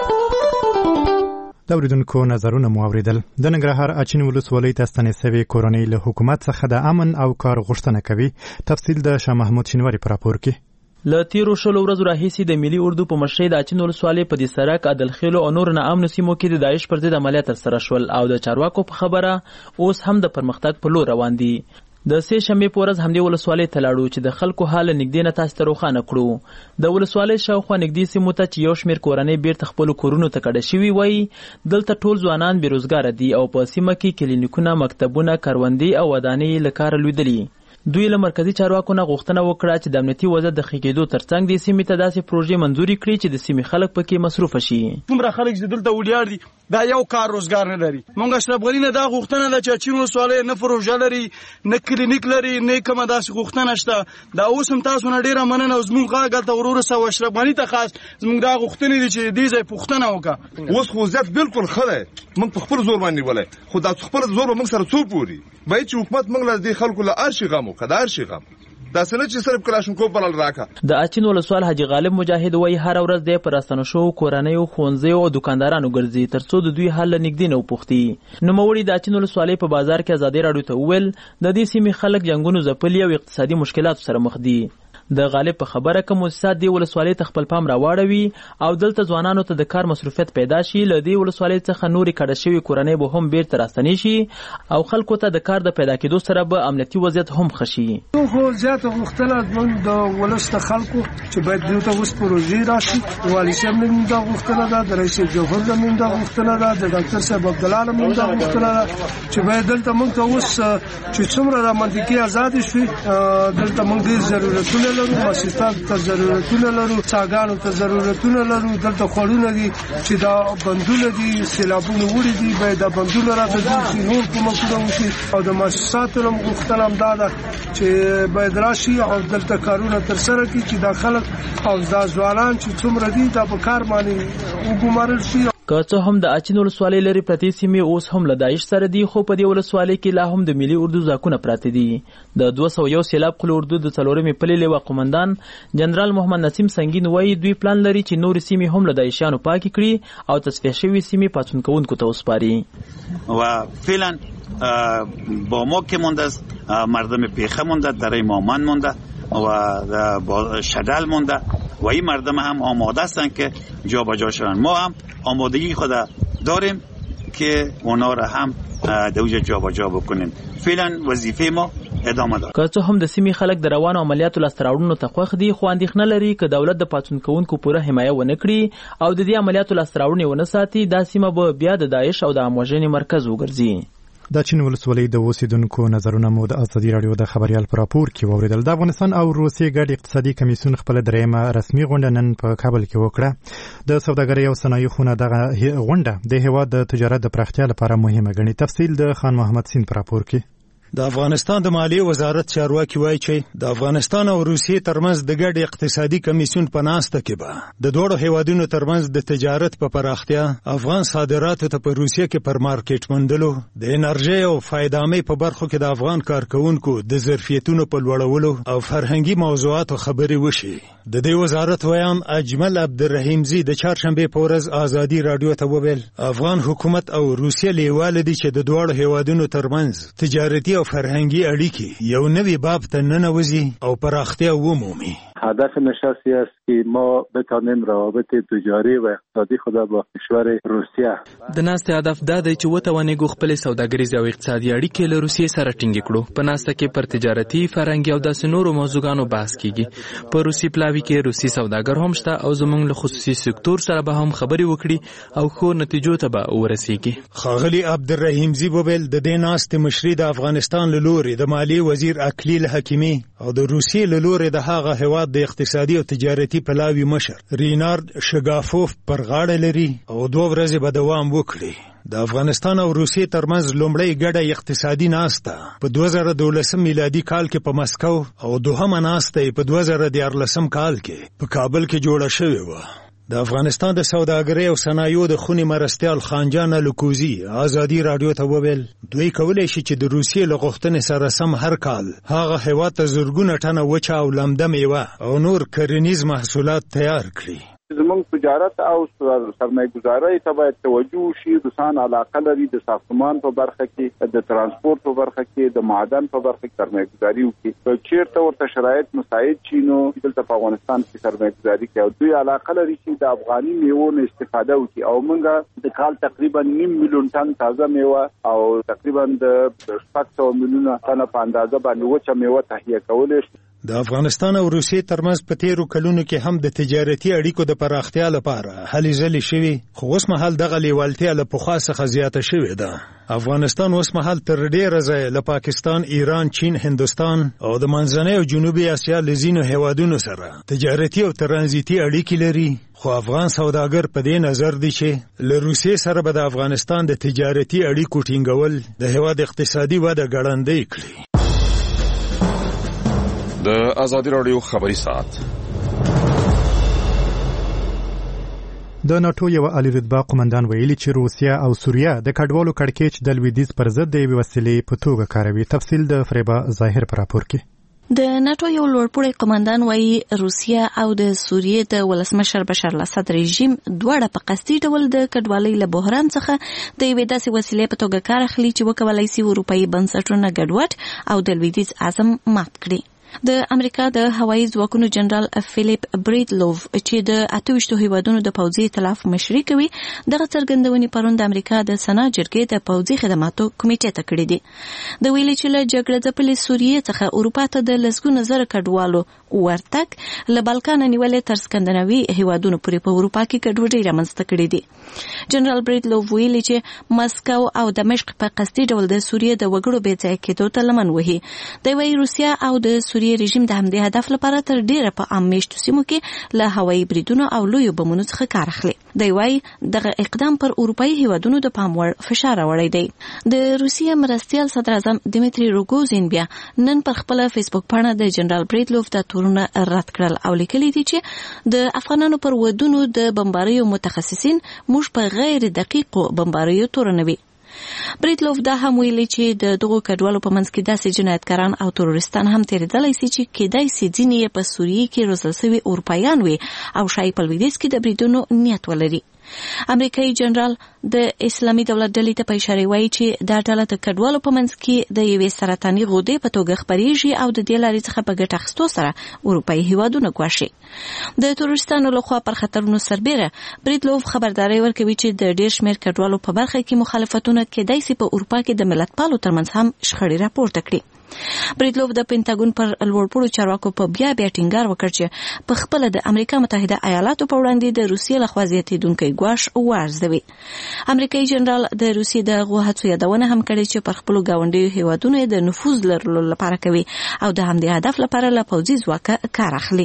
ده. د اوریدونکو نظرونه مو اوریدل. د ننګرهار اچین ولسوالۍ ته ستنې سوي کورنۍ له حکومت څخه د امن او کار غوښتنه کوي. تفصیل د شاه محمود شینواری په راپور کې. له تیرو شلو ورځو راهیسې د ملي اردو په مشرۍ د اچین ولسوالۍ په دې سړک عدلخیلو او نور ناامنو سیمو کې د داعش پر ضد عملیات ترسره شول او د چارواکو په خبره اوس هم د پرمختګ په لور روان دي. د سه شنبې په ورځ همدې ولسوالۍ ته لاړو چې د خلکو حال نږدې نه تاسو ته روښانه کړو. د ولسوالۍ شاوخوا نږدې سیمو ته چې یو شمېر کورنۍ بیرته خپلو کورونو ته کډه شوي وایي دلته ټول ځوانان بېروزګاره دي او په سیمه کې کلینیکونه مکتبونه کروندې او ودانۍ له کاره لوېدلي. دوی له مرکزي چارواکو نه غوښتنه وکړه چې د امنیتي وضعیت د ښه کېدو ترڅنګ دې سیمې ته داسې پروژې منظوري کړي چې د سیمې خلک پکې مصروفه شي. څومره خلک چې دلته ولیار دي دا یو کار روزګار نه لري. موږ اشرف غني نه دا غوښتنه ده چې اچین ولسوالۍ نه پروژه لري نه کلینیک لري نه کومه داسې غوښتنه شته. دا اوس هم تاسو نه ډیره مننه او زموږ غږ هلته ورورسوه اشرف غني ته خاص زموږ دا غوښتنې دي چې دې ځای پوښتنه وکړه. اوس خو وضعیت بالکل ښه دی، موږ په خپل زور باندې نیولی، خو دا خپل زور به موږ سره څو پوري باید چې حکومت موږ له دې خلکو له هر شي غم وکړه، د هر شي غم دا څه نه چې صرف کلاشینکوف بلل راکړه. د اچین ولسوال حاجي غالب مجاهد وایي هره ورځ دی په راستنو شوو کورنیو ښوونځیو او دوکاندارانو ګرځي تر څو د دوی حل له نږدې نه وپوښتي. نوموړي د اچین ولسوالۍ په بازار کې ازادي راډیو ته وویل د دې سیمې خلک جنګونو ځپلي او اقتصادي مشکلاتو سره مخ دي. د غالب په خبره که مؤسسات دې ولسوالۍ ته خپل پام راواړوي او دلته ځوانانو ته د کار مصروفیت پیدا شي، له دې ولسوالۍ څخه نورې کډه شوې کورنۍ به هم بیرته راستنې شي او خلکو ته د کار د پیدا کېدو سره به امنیتي وضعیت هم ښه شي. خو زیاته غوښتنه زموږ د ولس د خلکو چې باید دلته اوس پروژې راشي. والي صاحب نه موږ دا غوښتنه ده، د رئیس جمهور نه موږ دا غوښتنه ده، د ډاکټر صاحب عبدالله نه موږ دا غوښتنه ده چې باید دلته موږ ته اوس چې څومره د منطقې ازادي شي دلته موږ ډېر ضرورتونه لرو، مؤسسات ته ضرورتونه لرو، څاګانو ته ضرورتونه لرو، دلته خوړونه دي چې دا بندونه دي سیلابونه وړي دي باید دا بندونه راته جوړ شي، نور کومکونه وشي او د مؤسساتو هم غوښتنه همدا ده چې باید راشي او دلته کارونه ترسره کړي چې دا خلک او دا ځوانان چې څومره دي دا په کار باندې وګمارل شي. که څه هم د اچین ولسوالۍ لرې پرتې سیمې اوس هم له داعش سره دي، خو په دې ولسوالۍ کې لا هم د ملي اردو ځواکونه پراته دي. د دوه سوه یو سیلاب قل اردو د څلورمې پلې لواء قومندان جنرال محمد نسیم سنگین وایي دوی پلان لري چې نورې سیمې هم له داعشیانو پاکې کړي او تصفیه شوې سیمې پاڅون کوونکو ته وسپاري. و فعلا با ما که مونده است، مردم پیخه مونده، دره مامان مونده و شدل مونده و این مردم هم آماده هستند که جا به جا شوند. ما هم آمادگی خود داریم که اونا را هم دوجه جا به جا بکنیم. فعلا وظیفه ما ادامه داره. که څه هم د سیمې خلک د روانو عملیاتو لاسته راوړنو ته خوښ دي، خو اندېښنه لري که دولت د پاڅون کوونکو پوره حمایه ونه کړي او د دې عملیاتو لاسته راوړنې ونه ساتي، دا سیمه به بیا د داعش او د اموژنې مرکز وګرځي. د چین ولسوالۍ د اوسیدونکو نظرونه مو د ازادي راډیو د خبريال پر راپور کې واوریدل. د افغانستان او روسیې ګډ اقتصادي کمیسیون خپل درېیمه رسمي غونډه نن په کابل کې وکړه. د سوداګرۍ او صنایعو خونه دغه غونډه د هیواد د تجارت د پراختیا لپاره مهمه ګڼي. تفصیل د خان محمد سین پر راپور کې. د افغانستان د مالیې وزارت چارواکي وایي چې د افغانستان او روسیې ترمنځ د ګډ اقتصادي کمیسیون په ناسته کې به د دوړو هیوادونو ترمنځ د تجارت په پراختیا، افغان صادراتو ته په روسیې کې پر مارکیټ موندلو، د انرژي او فایدامۍ په برخو کې د افغان کارکونکو د ظرفیتونو په لوړولو او فرهنګي موضوعاتو خبرې وشي. د دې وزارت ویان اجمل عبدالرحیمزی د چهارشنبه په ورځ ازادي راډیو ته وویل افغان حکومت او روسیې لیواله دي چې د دوړو هیوادونو ترمنځ تجارتي او فرهنګي اړیکې یو نوی باب ته ننوځي او پراختیا ومومي. هدف نشستی است که ما بتانیم روابط تجاری و اقتصادی خود با کشور روسیه. د ناستې هدف دا دی چې وتوانېږو خپلې سوداګریزې او اقتصادي اړیکې له روسیې سره ټینګې کړو. په ناسته کې پر تجارتي، فرهنګي او داسې نورو موضوعګانو بحث کیږي. په روسي پلاوي کې روسي سوداګر هم شته او زموږ له خصوصي سکتور سره به هم خبرې وکړي او ښو نتیجو ته به ورسیږي. ښاغلي عبدالرحیمزی وویل د دې ناستې مشري د افغانستان له لورې د مالیې وزیر اکلیل حکیمي او د روسیې له لورې د هغه هیواد د اقتصادي او تجارتي پلاوي مشر رینارد شګافوف پر غاړه لري او دوه ورځې به دوام وکړي. د افغانستان او روسیې ترمنځ لومړی ګډه اقتصادي ناسته په دوه زره دولسم میلادي کال کې په مسکو او دوهمه ناسته په دوه زره دیارلسم کال کې په کابل کې جوړه شوې وه. د افغانستان د سوداګرۍ او صنایعو د خونې مرستیال خانجان الکوزي ازادي راډیو ته وویل دوی کولی شي چې د روسیې له غوښتنې سره سم هر کال هغه هیواد ته زرګونه ټنه وچه او لمده میوه او نور کرنیز محصولات تیار کړي. زمونږ تجارت او سرمایه گذارۍ ته باید توجه شي. دوستان علاقه لري د ساختمان په برخه کې، د ترانسپورت په برخه کې، د معدن په برخه کې سرمایه گذاري وکړي. که چیرته ورته شرایط مساعد شي نو دلته په افغانستان کې سرمایه گذاري کوي او دوی علاقه لري چې د افغاني میوو نه استفاده وکړي. او موږ د کال تقریبا نیم میلیون ټن تازه میوه او تقریبا د شپږ سوه میلیونه ټنه په اندازه باندې وچه میوه تهیه کولی شو. د افغانستان او روسیې ترمنځ په تیرو کلونو کې هم د تجارتي اړیکو د پراختیا لپاره هلې ځلې شوي، خو اوس مهال دغه لیوالتیا له پخوا څخه زیاته شوې ده. افغانستان اوس مهال تر ډېره ځایه له پاکستان، ایران، چین، هندوستان او د منځنۍ او جنوبي اسیا له ځینو هیوادونو سره تجارتي او ترانزیتي اړیکې لري. خو افغان سوداګر په دې نظر دي چې له روسیې سره به د افغانستان د تجارتي اړیکو ټینګول د هیواد اقتصادي وده ګړندۍ کړي. د ازادي راډیو خبري ساعت. د ناتو یو عالی رتبه قومندان ویلي چې روسیا او سوریه د کډوالو کړکېچ د لویدیځ پر ضد د یوې وسیلې په توګه کاروي. تفصیل د فریبا ظاهر په راپور کې. د ناتو یو لوړپوړی قومندان وایي روسیا او د سوریې د ولسمشر بشار الاسد رژیم دواړه په قصدي ډول د کډوالۍ له بحران څخه د یوې داسې وسیلې په توګه کار اخلي چې وکولای شي اروپایي بنسټونه ګډوډ او د لویدیځ اعظم مات کړي. د امریکا د هوایي ځواکونو جنرال فیلیپ بریدلوف چې د اته ویشتو هیوادونو د پوځي ائتلاف مشري کوي، دغه څرګندونې پرون د امریکا د سنا جرګې د پوځي خدماتو کمیټې ته کړې دي. د ویلي چې له جګړه ځپلې سوریې څخه اروپا ته د لسګونو زره کډوالو ورتګ له بالکان نیولې تر سکندناوي هیوادونو پورې په اروپا کې ګډوډي رامنځته کړې دي. جنرال بریدلوف ویلي چې مسکو او دمشق په قصدي ډول د سوریې د وګړو بې ځای کېدو ته لمن وهي. دوی وایي روسیا او د سوریې رژیم د همدې هدف لپاره تر ډیره په عام میشتو سیمو کې له هوایي بریدونو او لویو بمونو څخه کار اخلي. دوی وایي دغه اقدام پر اروپایي هیوادونو د پام وړ فشار راوړی دی. د روسیې مرستیال صدر اعظم دیمیتری روګوزین بیا نن پر خپل فیسبوک پاڼه د جنرال بریدلوف د تورونه رد کړل او لیکلي دي چې د افغانانو پر ودونو د بمباریو متخصصین موږ په غیر دقیقو بمباریو تورنوي. بریدلوف دا هم ویلي چې د دغو کډوالو په منځ کې داسې جنایتکاران او تروریستان هم تېرېدلی سي چې کېدای سي ځینې یې په سوریې کې روزل سوي اروپایان وي او شاید په لویدیځ کې د بریدونو نیت ولري. امریکایي جنرال د اسلامي دولت ډلې ته په اشاره وایي چې دا ډله د کډوالو په منځ کې د یوې سرطاني غدې په توګه خپریږي او د دې لارې څخه په ګټه اخیستو سره اروپایي هیوادونه ګواښي. د تروریستانو لخوا پر خطرونو سربیره بریدلوف خبرداری ورکوي چې د ډېر شمېر کډوالو په برخه کې مخالفتونه کېدای سي په اروپا کې د ملتپالو ترمنځ هم شخړې راپورته کړي. بریدلوف د پینټاګون پر لوړپوړو چارواکو په بیا بیا ټینګار وکړ چې په خپل د امریکا متحده ایالاتو په وړاندې د روسیې لخوا زیاتېدونکی ګواښ وارزوي. امریکایي جنرال د روسیې د غو هڅو یادونه هم کړې چې پر خپلو ګاونډیو هیوادونو د نفوذ لرلو لپاره کوي او د همدې هدف لپاره له پوځي ځواکه کار اخلي.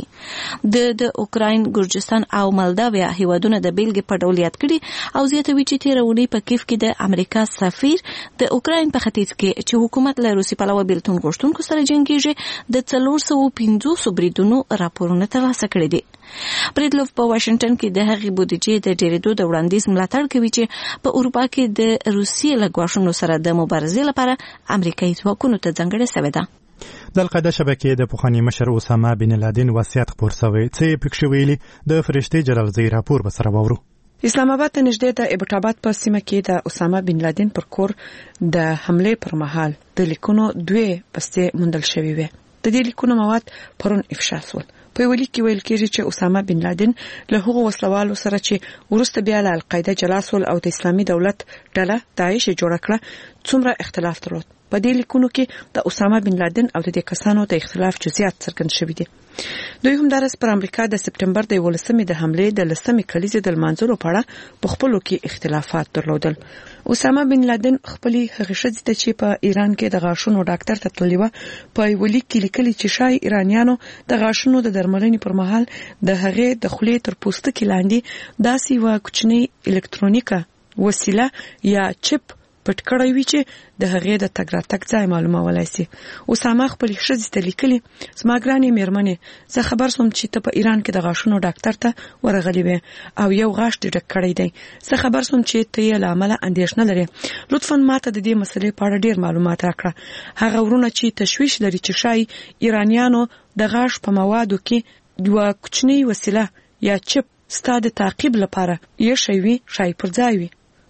د د اوکراین، ګورجستان او مالداویا هیوادونه د بیلګې په ډول یاد کړي او زیاتوي چې تېره اونۍ په کیف کې د امریکا سفیر د اوکراین په ختیځ کې چې حکومت له روسي پلوه بیلتون غوښتونکو سره جنګیږي د څلور سوه پنځوسو بریدونو راپورونه ترلاسه کړي دي. بریدلوف په واشنګټن کې د هغې بودیجې د ډېرېدو د وړاندیز ملاتړ کوي چې په اروپا کې د روسیې له ګواښونو سره د مبارزې لپاره امریکایي ځواکونو ته ځانګړې سوې ده. د القاعده شبکې د پخواني مشر اسامه بن لادن وصیت خپور سوی. څه یې پکښې ویلي د فرشتې جلالزی راپور به سره واورو. اسلام آباد ته نږدې د ابټاباد په سیمه کې د اسامه بن لادن پر کور د حملې پر مهال د لیکونو دوه بستې موندل شوې وې. د دې لیکونو مواد پرون افشا شول. په یو لیک کې ویل کېږي چې اسامه بن لادن له هغو وسلوالو سره چې وروسته بیا له القاعده جلا شول او د اسلامي دولت ډله داعش جوړه کړه څومره اختلاف درلود. په دې لیکونو کې د اسامه بن لادن او د دې کسانو د اختلاف جزئیات څرګند شوي دي. دوی هم درس پر امریکا د سپټمبر د ولسمې د حملې د لسمې کلیزې د لمانځلو په اړه په خپلو کې اختلافات درلودل. اسامه بن لادن خپلې هغې ښځې ته چې په ایران کې د غاښونو ډاکټر ته تللې وه په یوه لیک کې لیکلي چې شاید ایرانیانو د غاښونو د درملنې پر مهال د هغې د خولې تر پوستکي لاندې داسې یوه کوچنۍ الکترونیکه وسیله یا چپ پټ کړی وي چې د هغې د تګ راتګ ځای معلومولای شي. اسامه خپلې ښځې ته لیکلي، زما ګرانې مېرمنې، زه خبر شوم چې ته په ایران کې د غاښونو ډاکټر ته ورغلې وې او یو غاښ دې ډک کړی دی. زه خبر شوم چې ته یې له امله اندېښنه لرې. لطفا ماته د دې مسلې په اړه ډېر معلومات راکړه. هغه ورونه چې تشویش لري چې شاید ایرانیانو د غاښ په موادو کې یوه کوچنۍ وسیله یا چپ ستا د تعقیب لپاره یې شوي شاید پر ځای وي.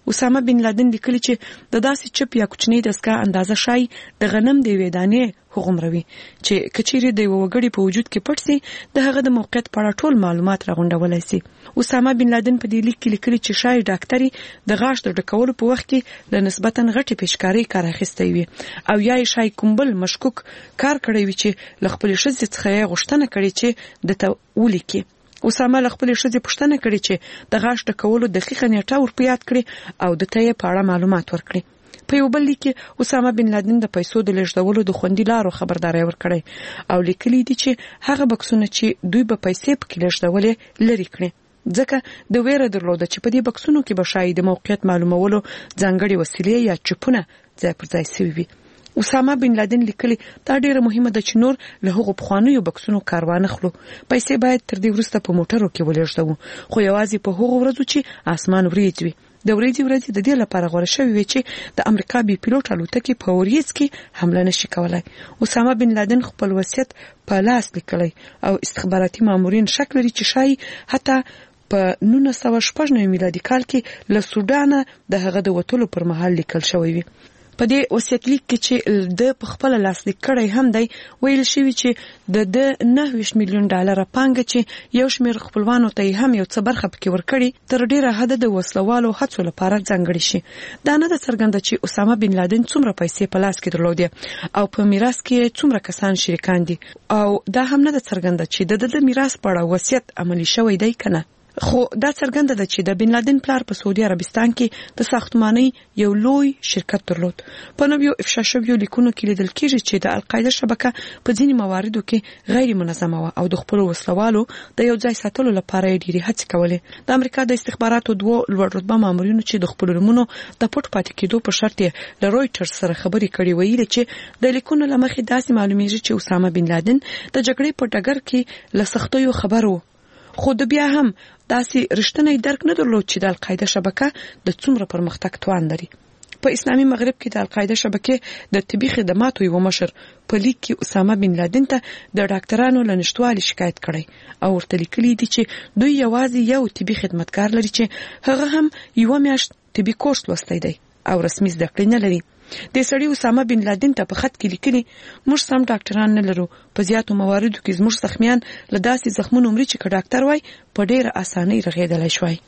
اسامه بن لادن لیکلی چې د داسې چپ یا کوچنی دستګاه اندازه شای د غنم د وېدانې هغومروي چې کچيري د وګړي په وجود کې پټ سي د هغه د موقعیت په اړه ټول معلومات راغونډولای سي. اسامه بن لادن په دې لیک کې لیکلي چې شای ډاکټري د غاښ د ډکولو په وخت کې له نسبتاً غټي پیشکاری کار اخیستی وي او یا شای کومبل مشکوک کار کړی وي چې ل خپل شذ څخه غوښتنه کړي چې د تولی کې اسامه ل خپل شذ پښتنه کړي چې د غاښ ډکولو دقیقه نیټه ورپیات کړي او د ته په اړه معلومات ورکړي. په یو بل لیک کې اسامه بن لادن د پیسو د لېږدولو د خوندي لارو خبرداري ورکړي او لیکلي دي چې هغه بکسونه چې دوی به پیسې پکې لېږدولې لري کړي ځکه د ویره درلوده چې په دې بکسونو کې به شاید د موقعیت معلومولو ځانګړي وسیلې یا چپونه ځای پر ځای شوي وي. اسامه بن لادن لیکلي دا ډیره مهمه ده چې نور له هغو پخوانیو بکسونو کاروان خلو پیسې باید تر دې وروسته په موټرو کې ولېږدو خو یوازې په هغو ورځو چې اسمان وریځ وي. د ورځې ورځې د دې لپاره غوړه شوی وي چې د امریکا بي پیلوټ الوتکې په وریځ کې حمله نشي کولای. اسامه بن لادن خپل وصیت په لاس لیکلی او استخباراتي مامورین شک لري چې شاید حتی په نولس سوه شپږ نوي میلادي کال کې له سودان د هغه د وټولو پر مهال لیکل شوی وي. په دې وصیت لیک کې چې د په خپل لاس لیک کړی هم دی ویل شوی چې د د نه ویشت میلیون ډالر پانګه چې یو شمېر خپلوانو ته هم یو څه برخه پکې ورکړي تر ډیره حد د وسلوالو هڅو لپاره ځانګړي شي. دا نه د څرګنده چې اسامه بن لادن څومره پیسې په لاس کې درلودې او په میراث کې څومره کسان شریکان دي او دا هم نه د څرګنده چې د د میراث په اړه وصیت عملی شوی دی کنه. خو دا څرګنده ده چې د بن لادن پلار په سعودي عربستان کې د ساختماني یو لوی شرکت درلود. په نویو افشا شویو لیکونو کې لیدل کېږي چې د القاعده شبکه په ځینې مواردو کې غیر منظمه وه او د خپل وسلوالو د یو ځای ساتلو لپاره یې ډېرې هڅې کولې. د امریکا د استخباراتو دوه لوړ رتبه مامورینو چې د خپل نومونو د پټ پاتې کېدو په شرط یې له رویټرز سره خبرې کړې ویلي چې د لیکونو له مخې داسې معلومیږي چې اسامه بن لادن د جګړې په ډګر کې له سختیو خبر و خو د بیا هم داسې رښتینی درک نه درلود چې د القاعده شبکه د څومره پرمختګ توان لري. په اسلامي مغرب کې د القاعده شبکې د طبي خدماتو یو مشر په لیک کې اسامه بن لادن ته د ډاکټرانو له نشټوالي شکایت کړی او ورته لیکلي دي چې دوی یوازې یو طبي خدمتګار لري چې هغه هم یو میاشت طبي کورس لوستی دی او رسمي زده کړې نه لري. د سړي اسامه بن لادن ته په خط کې لیکلي موږ سم ډاکټران نه لرو په زیاتو مواردو کې زموږ زخمیان له داسې زخمونو مري چې که ډاکټر وای په ډیره اسانۍ رغېدلی شوی.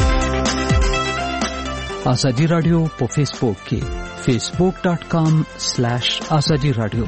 ازادي رادیو په فیسبوک کې فیسبوک ډاټ کام سلیش ازادي رادیو.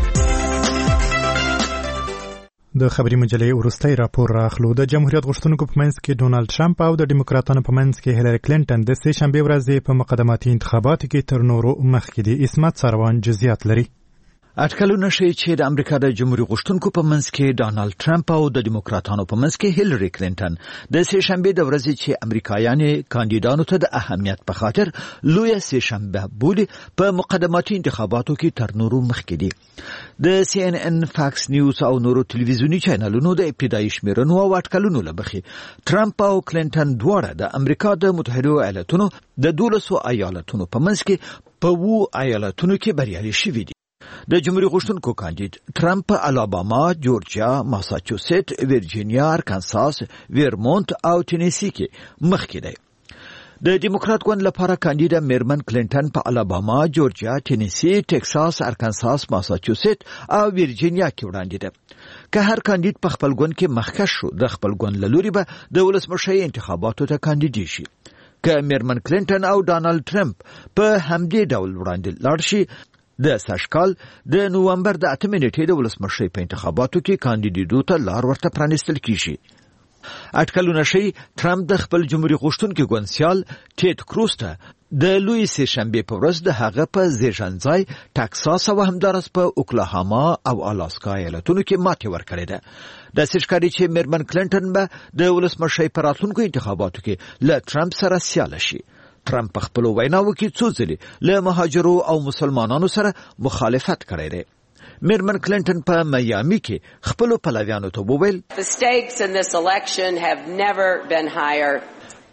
د خبري مجلې وروستۍ راپور راخلو. د جمهوریت غوښتونکو په منځ کې ډونالد ټرمپ او د ډیموکراتانو په منځ کې هیلری کلینټن د سې شنبې ورځې په مقدماتي انتخاباتو کې تر نورو مخکې دي. اسمت سروان جزئیات لري. اټکلونه شي چې د امریکا د جمهوریت غوښتونکو په منځ کې ډونالد ټرمپ او د ډیموکراتانو په منځ کې هیلری کلینټن د سې شنبې د ورځې چې امریکایان کاندیدانو ته د اهمیت په خاطر لوی سې شنبه بولي په مقدماتي انتخاباتو کې تر نورو مخکې دي. د سی ان ان فاکس نیوز او نورو ټلویزیونی چینلونو د ابتدایي شمیرنو او اټکلونو لبخي ټرمپ او کلینټن دواړه د امریکا د متحده ایالاتونو د دولسو ایالتونو په منځ کې په وو ایالتونو کې بریالي شوي دي. د جمهوریت غوښتونکو کاندید ټرمپ په الاباما، جورجیا، ماساچوسیټ، ویرجینیا، ارکانساس، ویرمونت او ټینیسی کې مخکې دی. د ډیموکرات ګوند لپاره کاندیدا میرمن کلینټن په الاباما، جورجیا، ټینیسی، ټکساس، ارکانساس، ماساچوسیټ او ویرجینیا کې وړاندې ده. که هر کاندید په خپل ګوند کې مخکښ شو د خپل ګوند له لوري به د ولسمشرۍ انتخاباتو ته کاندیدي شي. که میرمن کلینټن او ډانلډ ټرمپ په همدې ډول وړاندې لاړ شي د سږکال د نومبر د اتمې نیټې د ولسمشرۍ په انتخاباتو کې کاندیدېدو ته لار ورته پرانیستل کیږي. اټکلونه ښیي ټرمپ د خپل جمهوریت غوښتونکي ګوند سیال ټیډ کروز ته د لوی سې شنبې په ورځ د هغه په زیږنځای ټکساس او همدارس په اوکلاهاما او الاسکا ایالتونو کې ماتې ورکړې ده. د سشکاري چې میرمن کلینټن به د ولسمشرۍ په راتلونکو انتخاباتو کې له ټرمپ سره سیاله شي. ټرمپ په خپلو ویناوو کې څو ځلې له مهاجرو او مسلمانانو سره مخالفت کړی دی. میرمن کلینټن په میامي کې خپلو پلویانو ته وویل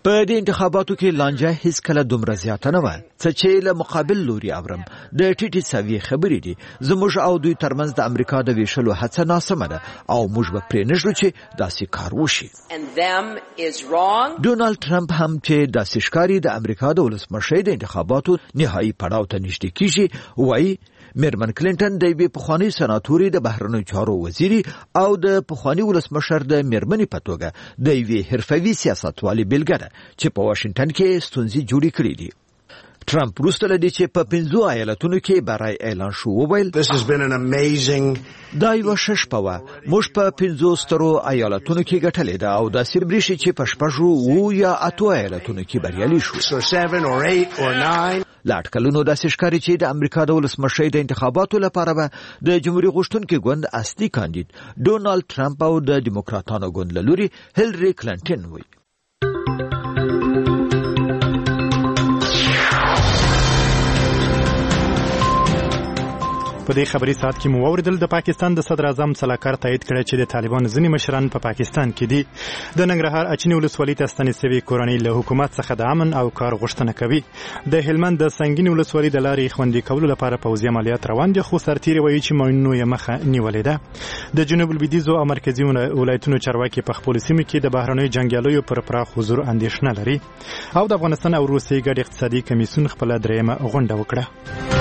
په دې انتخاباتو کې لانجه هیڅ کله دومره زیاته نه وه څه چې له مقابل لوري اورم د ټي ټي سوي خبرې دي زموږ او دوی ترمنځ د امریکا د ویشلو هڅه ناسمه ده او موږ به پرې نږدو چې داسې کار وشي. ډونالد ټرمپ هم چې داسې ښکاري د امریکا د ولسمشۍ د انتخاباتو نهایي پړاو ته نږدې کیږي وایي میرمن کلینټن د یوې پخوانۍ سناتوري د بهرنیو چارو وزیري او د پخواني ولسمشر د میرمنې په توګه د یوې حرفوي سیاستوالې بېلګه ده چې په واشنګټن کې ستونزې جوړې کړې دي. ټرمپ وروسته له دې چې په پنځو ایالتونو کې برای اعلان شو وویل دا یوه ښه شپه وه موږ په پنځو سترو ایالتونو کې ګټلې ده او داسې برېښي چې په شپږو اوو یا اتو ایالتونو کې بریالي شو. له اټکلونو داسې ښکاري چې د امریکا د ولسمشۍ د انتخاباتو لپاره به د جمهوریت غوښتونکي ګوند اصلي کاندید ډونالد ټرمپ او د دیموکراتانو ګوند له لوري هیلري کلینټن وي. په دې خبري ساعت کې مو اوریدل د پاکستان د صدر اعظم سلاکار تایید کړی چې د طالبان ځینې مشران په پا پاکستان کې دي. د ننګرهار اچینې ولسوالۍ ته ستنې شوې کورنۍ له حکومت څخه د امن او کار غوښتنه کوي. د هلمند د سنگین ولسوالۍ د لارې خوندي کولو لپاره پوځي عملیات روان دي خو سرتیري وایي چې ماینونو یې مخه نیولې ده. د جنوب لویدیځو او مرکزي ولایتونو چارواکي په خپلو سیمو کې د بهرنیو جنګیالیو پر پراخ حضور اندېښنه لري او د افغانستان او روسیې ګډ اقتصادي کمیسیون خپله درېیمه غونډه وکړه.